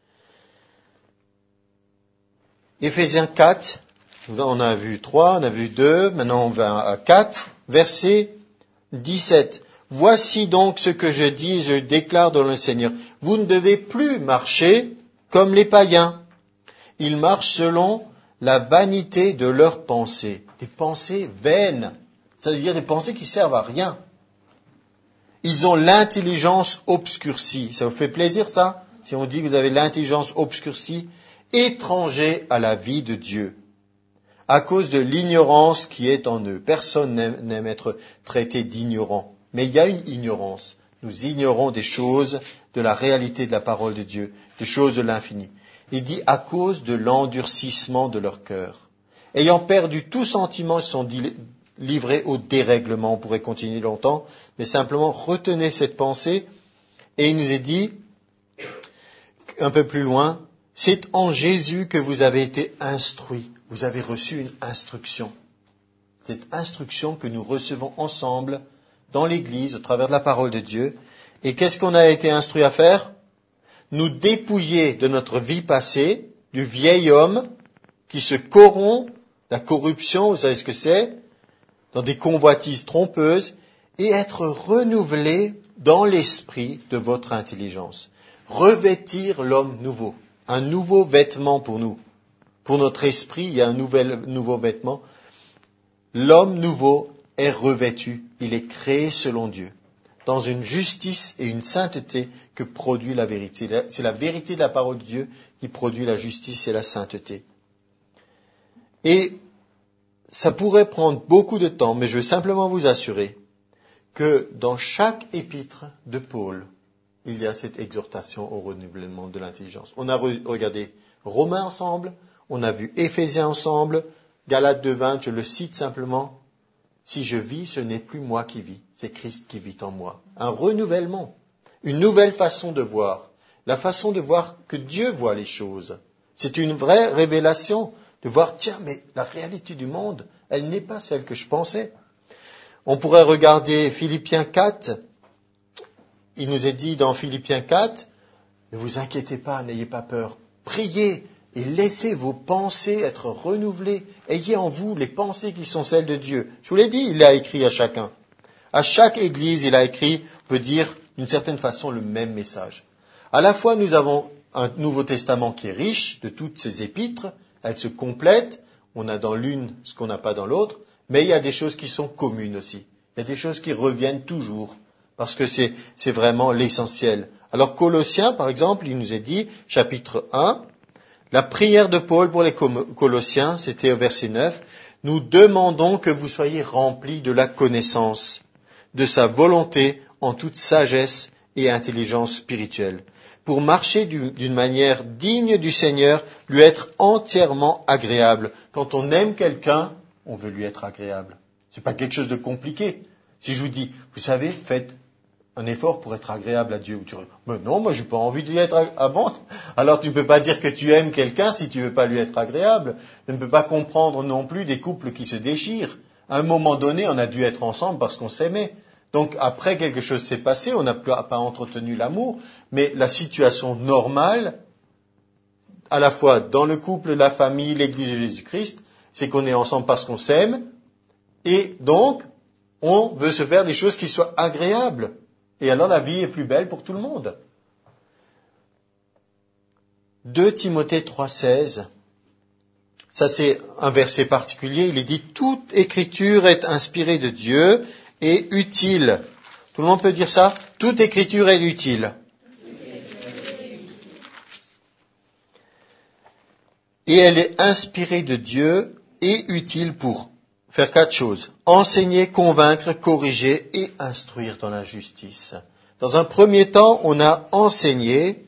Éphésiens 4, on a vu 3, on a vu 2, maintenant on va à 4, verset 17. Voici donc ce que je dis, je déclare dans le Seigneur. Vous ne devez plus marcher comme les païens. Ils marchent selon la vanité de leurs pensées. Des pensées vaines. Ça veut dire des pensées qui servent à rien. Ils ont l'intelligence obscurcie. Ça vous fait plaisir ça? Si on dit que vous avez l'intelligence obscurcie, étrangers à la vie de Dieu, à cause de l'ignorance qui est en eux. Personne n'aime être traité d'ignorant. Mais il y a une ignorance. Nous ignorons des choses de la réalité de la parole de Dieu, des choses de l'infini. Il dit à cause de l'endurcissement de leur cœur. Ayant perdu tout sentiment, ils sont livrés au dérèglement. On pourrait continuer longtemps, mais simplement retenez cette pensée. Et il nous est dit, un peu plus loin, c'est en Jésus que vous avez été instruits. Vous avez reçu une instruction. Cette instruction que nous recevons ensemble dans l'Église, au travers de la parole de Dieu. Et qu'est-ce qu'on a été instruit à faire? Nous dépouiller de notre vie passée, du vieil homme qui se corrompt, la corruption, vous savez ce que c'est, dans des convoitises trompeuses, et être renouvelé dans l'esprit de votre intelligence. Revêtir l'homme nouveau, un nouveau vêtement pour nous. Pour notre esprit, il y a un nouveau vêtement. L'homme nouveau est revêtu, il est créé selon Dieu, dans une justice et une sainteté que produit la vérité. C'est la vérité de la parole de Dieu qui produit la justice et la sainteté. Et ça pourrait prendre beaucoup de temps, mais je veux simplement vous assurer que dans chaque épître de Paul, il y a cette exhortation au renouvellement de l'intelligence. On a regardé Romains ensemble, on a vu Éphésiens ensemble, Galates 2:20, je le cite simplement. Si je vis, ce n'est plus moi qui vis, c'est Christ qui vit en moi. Un renouvellement, une nouvelle façon de voir, la façon de voir que Dieu voit les choses. C'est une vraie révélation de voir, tiens, mais la réalité du monde, elle n'est pas celle que je pensais. On pourrait regarder Philippiens 4. Il nous est dit dans Philippiens 4, ne vous inquiétez pas, n'ayez pas peur. Priez et laissez vos pensées être renouvelées. Ayez en vous les pensées qui sont celles de Dieu. Je vous l'ai dit, il a écrit à chacun. À chaque église, il a écrit, on peut dire, d'une certaine façon, le même message. À la fois, nous avons un Nouveau Testament qui est riche de toutes ces épîtres. Elles se complètent. On a dans l'une ce qu'on n'a pas dans l'autre. Mais il y a des choses qui sont communes aussi. Il y a des choses qui reviennent toujours. Parce que c'est vraiment l'essentiel. Alors Colossiens, par exemple, il nous est dit, chapitre 1, la prière de Paul pour les Colossiens, c'était au verset 9, nous demandons que vous soyez remplis de la connaissance, de sa volonté en toute sagesse et intelligence spirituelle, pour marcher d'une manière digne du Seigneur, lui être entièrement agréable. Quand on aime quelqu'un, on veut lui être agréable. C'est pas quelque chose de compliqué. Si je vous dis, vous savez, faites un effort pour être agréable à Dieu. Mais non, moi, j'ai pas envie de lui être agréable. Ah bon? Alors, tu ne peux pas dire que tu aimes quelqu'un si tu veux pas lui être agréable. Tu ne peux pas comprendre non plus des couples qui se déchirent. À un moment donné, on a dû être ensemble parce qu'on s'aimait. Donc, après, quelque chose s'est passé, on n'a pas entretenu l'amour, mais la situation normale, à la fois dans le couple, la famille, l'Église de Jésus-Christ, c'est qu'on est ensemble parce qu'on s'aime, et donc, on veut se faire des choses qui soient agréables. Et alors la vie est plus belle pour tout le monde. 2 Timothée 3,16, ça c'est un verset particulier, il est dit « Toute écriture est inspirée de Dieu et utile ». Tout le monde peut dire ça? Toute écriture est utile. Et elle est inspirée de Dieu et utile pour faire 4 choses. Enseigner, convaincre, corriger et instruire dans la justice. Dans un premier temps, on a enseigné.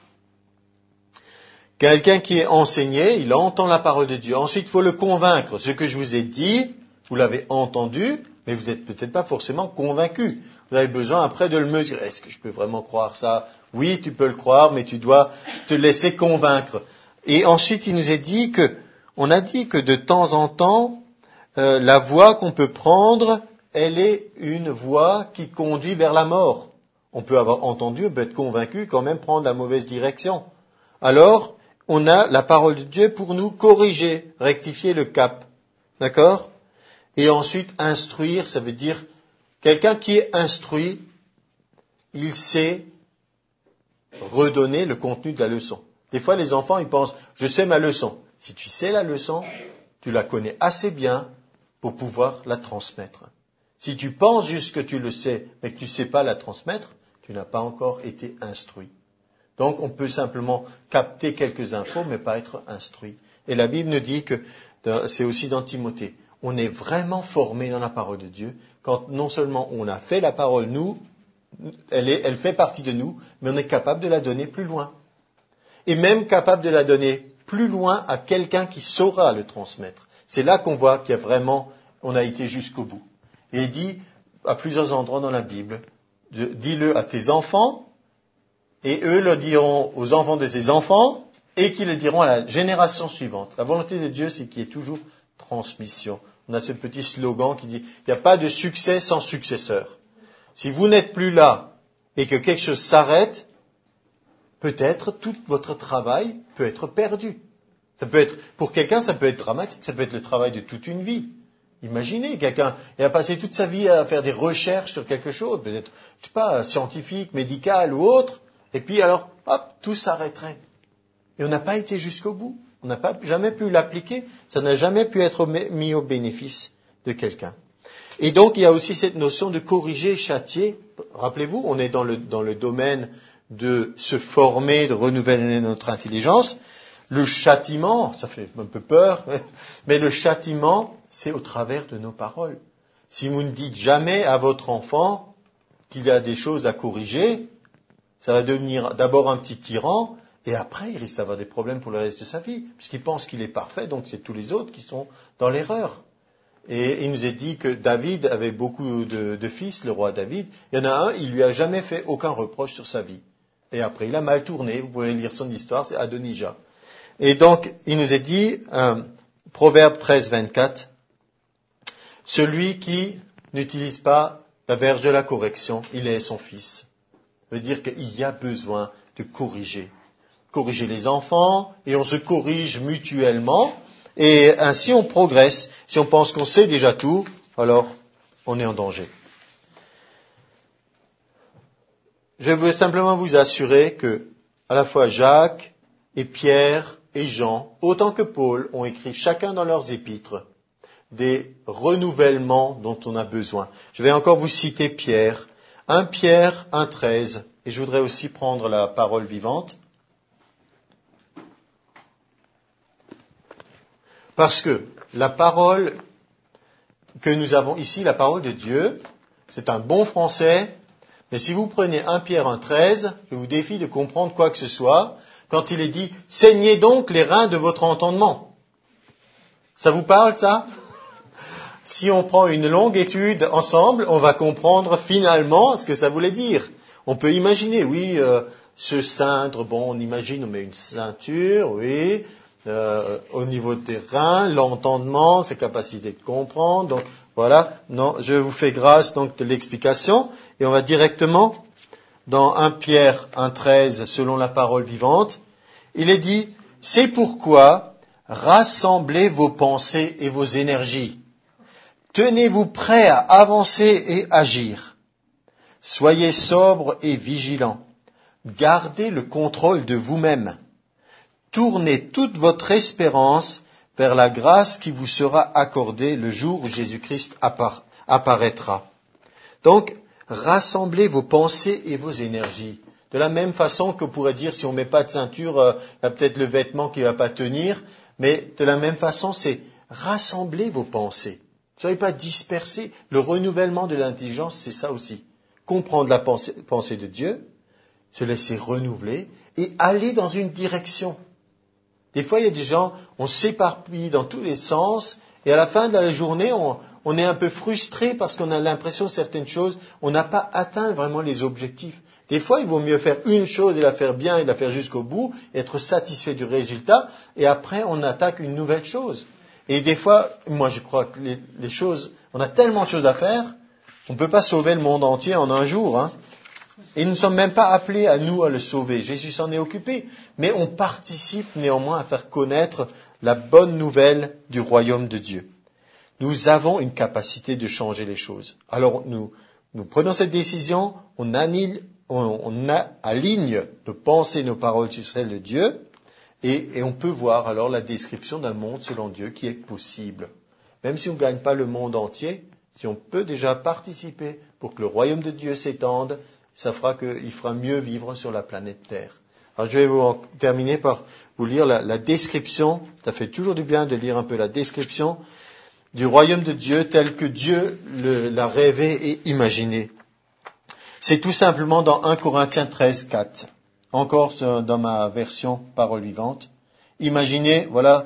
Quelqu'un qui est enseigné, il entend la parole de Dieu. Ensuite, il faut le convaincre. Ce que je vous ai dit, vous l'avez entendu, mais vous n'êtes peut-être pas forcément convaincu. Vous avez besoin après de le mesurer. Est-ce que je peux vraiment croire ça? Oui, tu peux le croire, mais tu dois te laisser convaincre. Et ensuite, il nous est dit on a dit que de temps en temps, la voie qu'on peut prendre, elle est une voie qui conduit vers la mort. On peut avoir entendu, on peut être convaincu, quand même prendre la mauvaise direction. Alors, on a la parole de Dieu pour nous corriger, rectifier le cap. D'accord? Et ensuite, instruire, ça veut dire, quelqu'un qui est instruit, il sait redonner le contenu de la leçon. Des fois, les enfants, ils pensent, je sais ma leçon. Si tu sais la leçon, tu la connais assez bien pour pouvoir la transmettre. Si tu penses juste que tu le sais, mais que tu ne sais pas la transmettre, tu n'as pas encore été instruit. Donc, on peut simplement capter quelques infos, mais pas être instruit. Et la Bible nous dit que, c'est aussi dans Timothée, on est vraiment formé dans la parole de Dieu, quand non seulement on a fait la parole, nous, elle fait partie de nous, mais on est capable de la donner plus loin. Et même capable de la donner plus loin à quelqu'un qui saura le transmettre. C'est là qu'on voit qu'il y a vraiment, on a été jusqu'au bout. Et il dit, à plusieurs endroits dans la Bible, dis-le à tes enfants, et eux le diront aux enfants de tes enfants, et qu'ils le diront à la génération suivante. La volonté de Dieu, c'est qu'il y ait toujours transmission. On a ce petit slogan qui dit, il n'y a pas de succès sans successeur. Si vous n'êtes plus là, et que quelque chose s'arrête, peut-être tout votre travail peut être perdu. Ça peut être, pour quelqu'un, ça peut être dramatique, ça peut être le travail de toute une vie. Imaginez, quelqu'un, il a passé toute sa vie à faire des recherches sur quelque chose, peut-être, je sais pas, scientifique, médical ou autre, et puis alors, hop, tout s'arrêterait. Et on n'a pas été jusqu'au bout. On n'a pas jamais pu l'appliquer. Ça n'a jamais pu être mis au bénéfice de quelqu'un. Et donc, il y a aussi cette notion de corriger, châtier. Rappelez-vous, on est dans le domaine de se former, de renouveler notre intelligence. Le châtiment, ça fait un peu peur, mais le châtiment, c'est au travers de nos paroles. Si vous ne dites jamais à votre enfant qu'il y a des choses à corriger, ça va devenir d'abord un petit tyran, et après, il risque d'avoir des problèmes pour le reste de sa vie, puisqu'il pense qu'il est parfait, donc c'est tous les autres qui sont dans l'erreur. Et il nous est dit que David avait beaucoup de fils, le roi David. Il y en a un, il lui a jamais fait aucun reproche sur sa vie. Et après, il a mal tourné, vous pouvez lire son histoire, c'est Adonijah. Et donc, il nous est dit, Proverbe 13, 24, celui qui n'utilise pas la verge de la correction, il est son fils. Ça veut dire qu'il y a besoin de corriger. Corriger les enfants, et on se corrige mutuellement, et ainsi on progresse. Si on pense qu'on sait déjà tout, alors on est en danger. Je veux simplement vous assurer que, à la fois Jacques et Pierre et Jean, autant que Paul, ont écrit chacun dans leurs épîtres des renouvellements dont on a besoin. Je vais encore vous citer Pierre, 1 Pierre 1,13, et je voudrais aussi prendre la parole vivante. Parce que la parole que nous avons ici, la parole de Dieu, c'est un bon français, mais si vous prenez 1 Pierre 1,13, je vous défie de comprendre quoi que ce soit, quand il est dit « Saignez donc les reins de votre entendement ». Ça vous parle, ça ? Si on prend une longue étude ensemble, on va comprendre finalement ce que ça voulait dire. On peut imaginer, oui, se ceindre, bon, on imagine, on met une ceinture, oui, au niveau des reins, l'entendement, ses capacités de comprendre, donc voilà, non, je vous fais grâce donc de l'explication, et on va directement dans 1 Pierre 1,13, selon la parole vivante, il est dit, c'est pourquoi rassemblez vos pensées et vos énergies. Tenez-vous prêts à avancer et agir. Soyez sobres et vigilants. Gardez le contrôle de vous-même. Tournez toute votre espérance vers la grâce qui vous sera accordée le jour où Jésus-Christ apparaîtra. Donc, rassemblez vos pensées et vos énergies. De la même façon qu'on pourrait dire, si on ne met pas de ceinture, il y a peut-être le vêtement qui ne va pas tenir, mais de la même façon, c'est rassembler vos pensées. Ne soyez pas dispersés. Le renouvellement de l'intelligence, c'est ça aussi. Comprendre la pensée de Dieu, se laisser renouveler et aller dans une direction. Des fois, il y a des gens, on s'éparpille dans tous les sens et à la fin de la journée, on est un peu frustré parce qu'on a l'impression de certaines choses, on n'a pas atteint vraiment les objectifs. Des fois, il vaut mieux faire une chose et la faire bien et la faire jusqu'au bout, être satisfait du résultat et après, on attaque une nouvelle chose. Et des fois, moi je crois que les choses, on a tellement de choses à faire, on ne peut pas sauver le monde entier en un jour. Hein. Et nous ne sommes même pas appelés à nous à le sauver. Jésus s'en est occupé. Mais on participe néanmoins à faire connaître la bonne nouvelle du royaume de Dieu. Nous avons une capacité de changer les choses. Alors nous prenons cette décision, on aligne nos pensées, nos paroles sur celles de Dieu. Et on peut voir alors la description d'un monde selon Dieu qui est possible. Même si on ne gagne pas le monde entier, si on peut déjà participer pour que le royaume de Dieu s'étende, ça fera qu'il fera mieux vivre sur la planète Terre. Alors je vais terminer par vous lire la description, ça fait toujours du bien de lire un peu la description du royaume de Dieu tel que Dieu l'a rêvé et imaginé. C'est tout simplement dans 1 Corinthiens 13, 4. Encore dans ma version parole vivante. Imaginez, voilà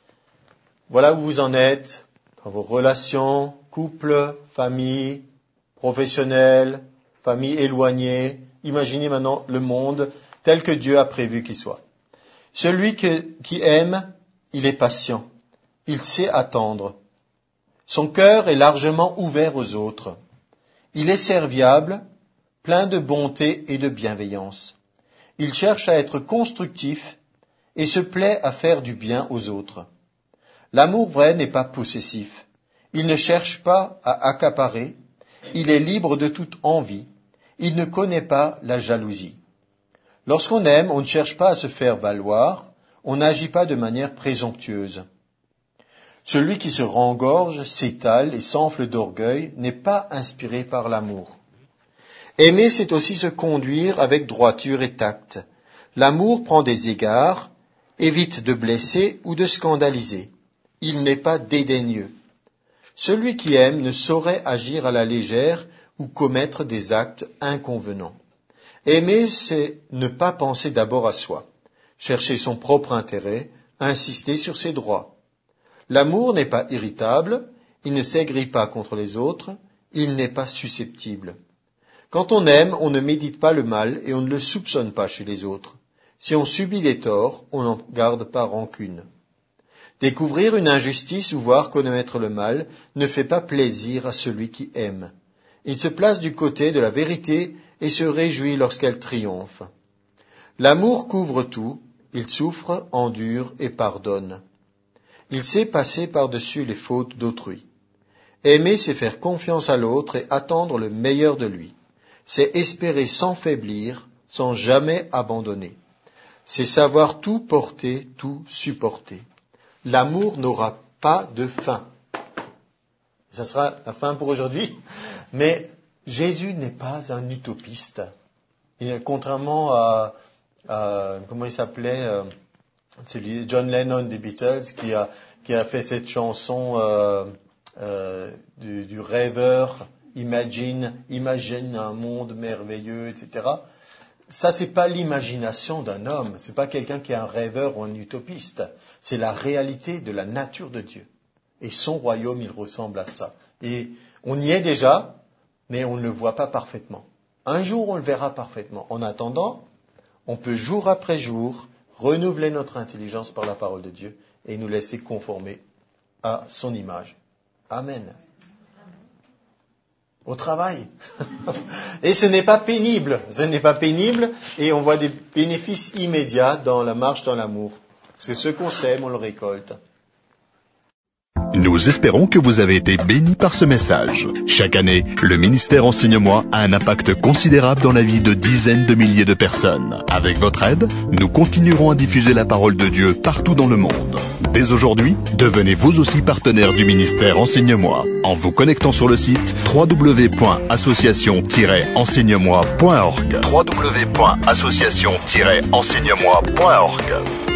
où vous en êtes, dans vos relations, couple, famille, professionnel, famille éloignée. Imaginez maintenant le monde tel que Dieu a prévu qu'il soit. Celui qui aime, il est patient. Il sait attendre. Son cœur est largement ouvert aux autres. Il est serviable, plein de bonté et de bienveillance. Il cherche à être constructif et se plaît à faire du bien aux autres. L'amour vrai n'est pas possessif. Il ne cherche pas à accaparer. Il est libre de toute envie. Il ne connaît pas la jalousie. Lorsqu'on aime, on ne cherche pas à se faire valoir. On n'agit pas de manière présomptueuse. Celui qui se rengorge, s'étale et s'enfle d'orgueil n'est pas inspiré par l'amour. Aimer, c'est aussi se conduire avec droiture et tact. L'amour prend des égards, évite de blesser ou de scandaliser. Il n'est pas dédaigneux. Celui qui aime ne saurait agir à la légère ou commettre des actes inconvenants. Aimer, c'est ne pas penser d'abord à soi, chercher son propre intérêt, insister sur ses droits. L'amour n'est pas irritable, il ne s'aigrit pas contre les autres, il n'est pas susceptible. Quand on aime, on ne médite pas le mal et on ne le soupçonne pas chez les autres. Si on subit des torts, on n'en garde pas rancune. Découvrir une injustice ou voir connaître le mal ne fait pas plaisir à celui qui aime. Il se place du côté de la vérité et se réjouit lorsqu'elle triomphe. L'amour couvre tout, il souffre, endure et pardonne. Il sait passer par-dessus les fautes d'autrui. Aimer, c'est faire confiance à l'autre et attendre le meilleur de lui. C'est espérer sans faiblir, sans jamais abandonner. C'est savoir tout porter, tout supporter. L'amour n'aura pas de fin. Ça sera la fin pour aujourd'hui. Mais Jésus n'est pas un utopiste. Et contrairement à comment il s'appelait, celui John Lennon des Beatles, qui a fait cette chanson du rêveur, imagine un monde merveilleux, etc. Ça, c'est pas l'imagination d'un homme. C'est pas quelqu'un qui est un rêveur ou un utopiste. C'est la réalité de la nature de Dieu. Et son royaume, il ressemble à ça. Et on y est déjà, mais on ne le voit pas parfaitement. Un jour, on le verra parfaitement. En attendant, on peut jour après jour renouveler notre intelligence par la parole de Dieu et nous laisser conformer à son image. Amen. Au travail. Et ce n'est pas pénible. Et on voit des bénéfices immédiats dans la marche dans l'amour. Parce que ce qu'on sème, on le récolte. Nous espérons que vous avez été bénis par ce message. Chaque année, le ministère Enseigne-moi a un impact considérable dans la vie de dizaines de milliers de personnes. Avec votre aide, nous continuerons à diffuser la parole de Dieu partout dans le monde. Dès aujourd'hui, devenez vous aussi partenaire du ministère Enseigne-moi en vous connectant sur le site www.association-enseigne-moi.org. www.association-enseigne-moi.org.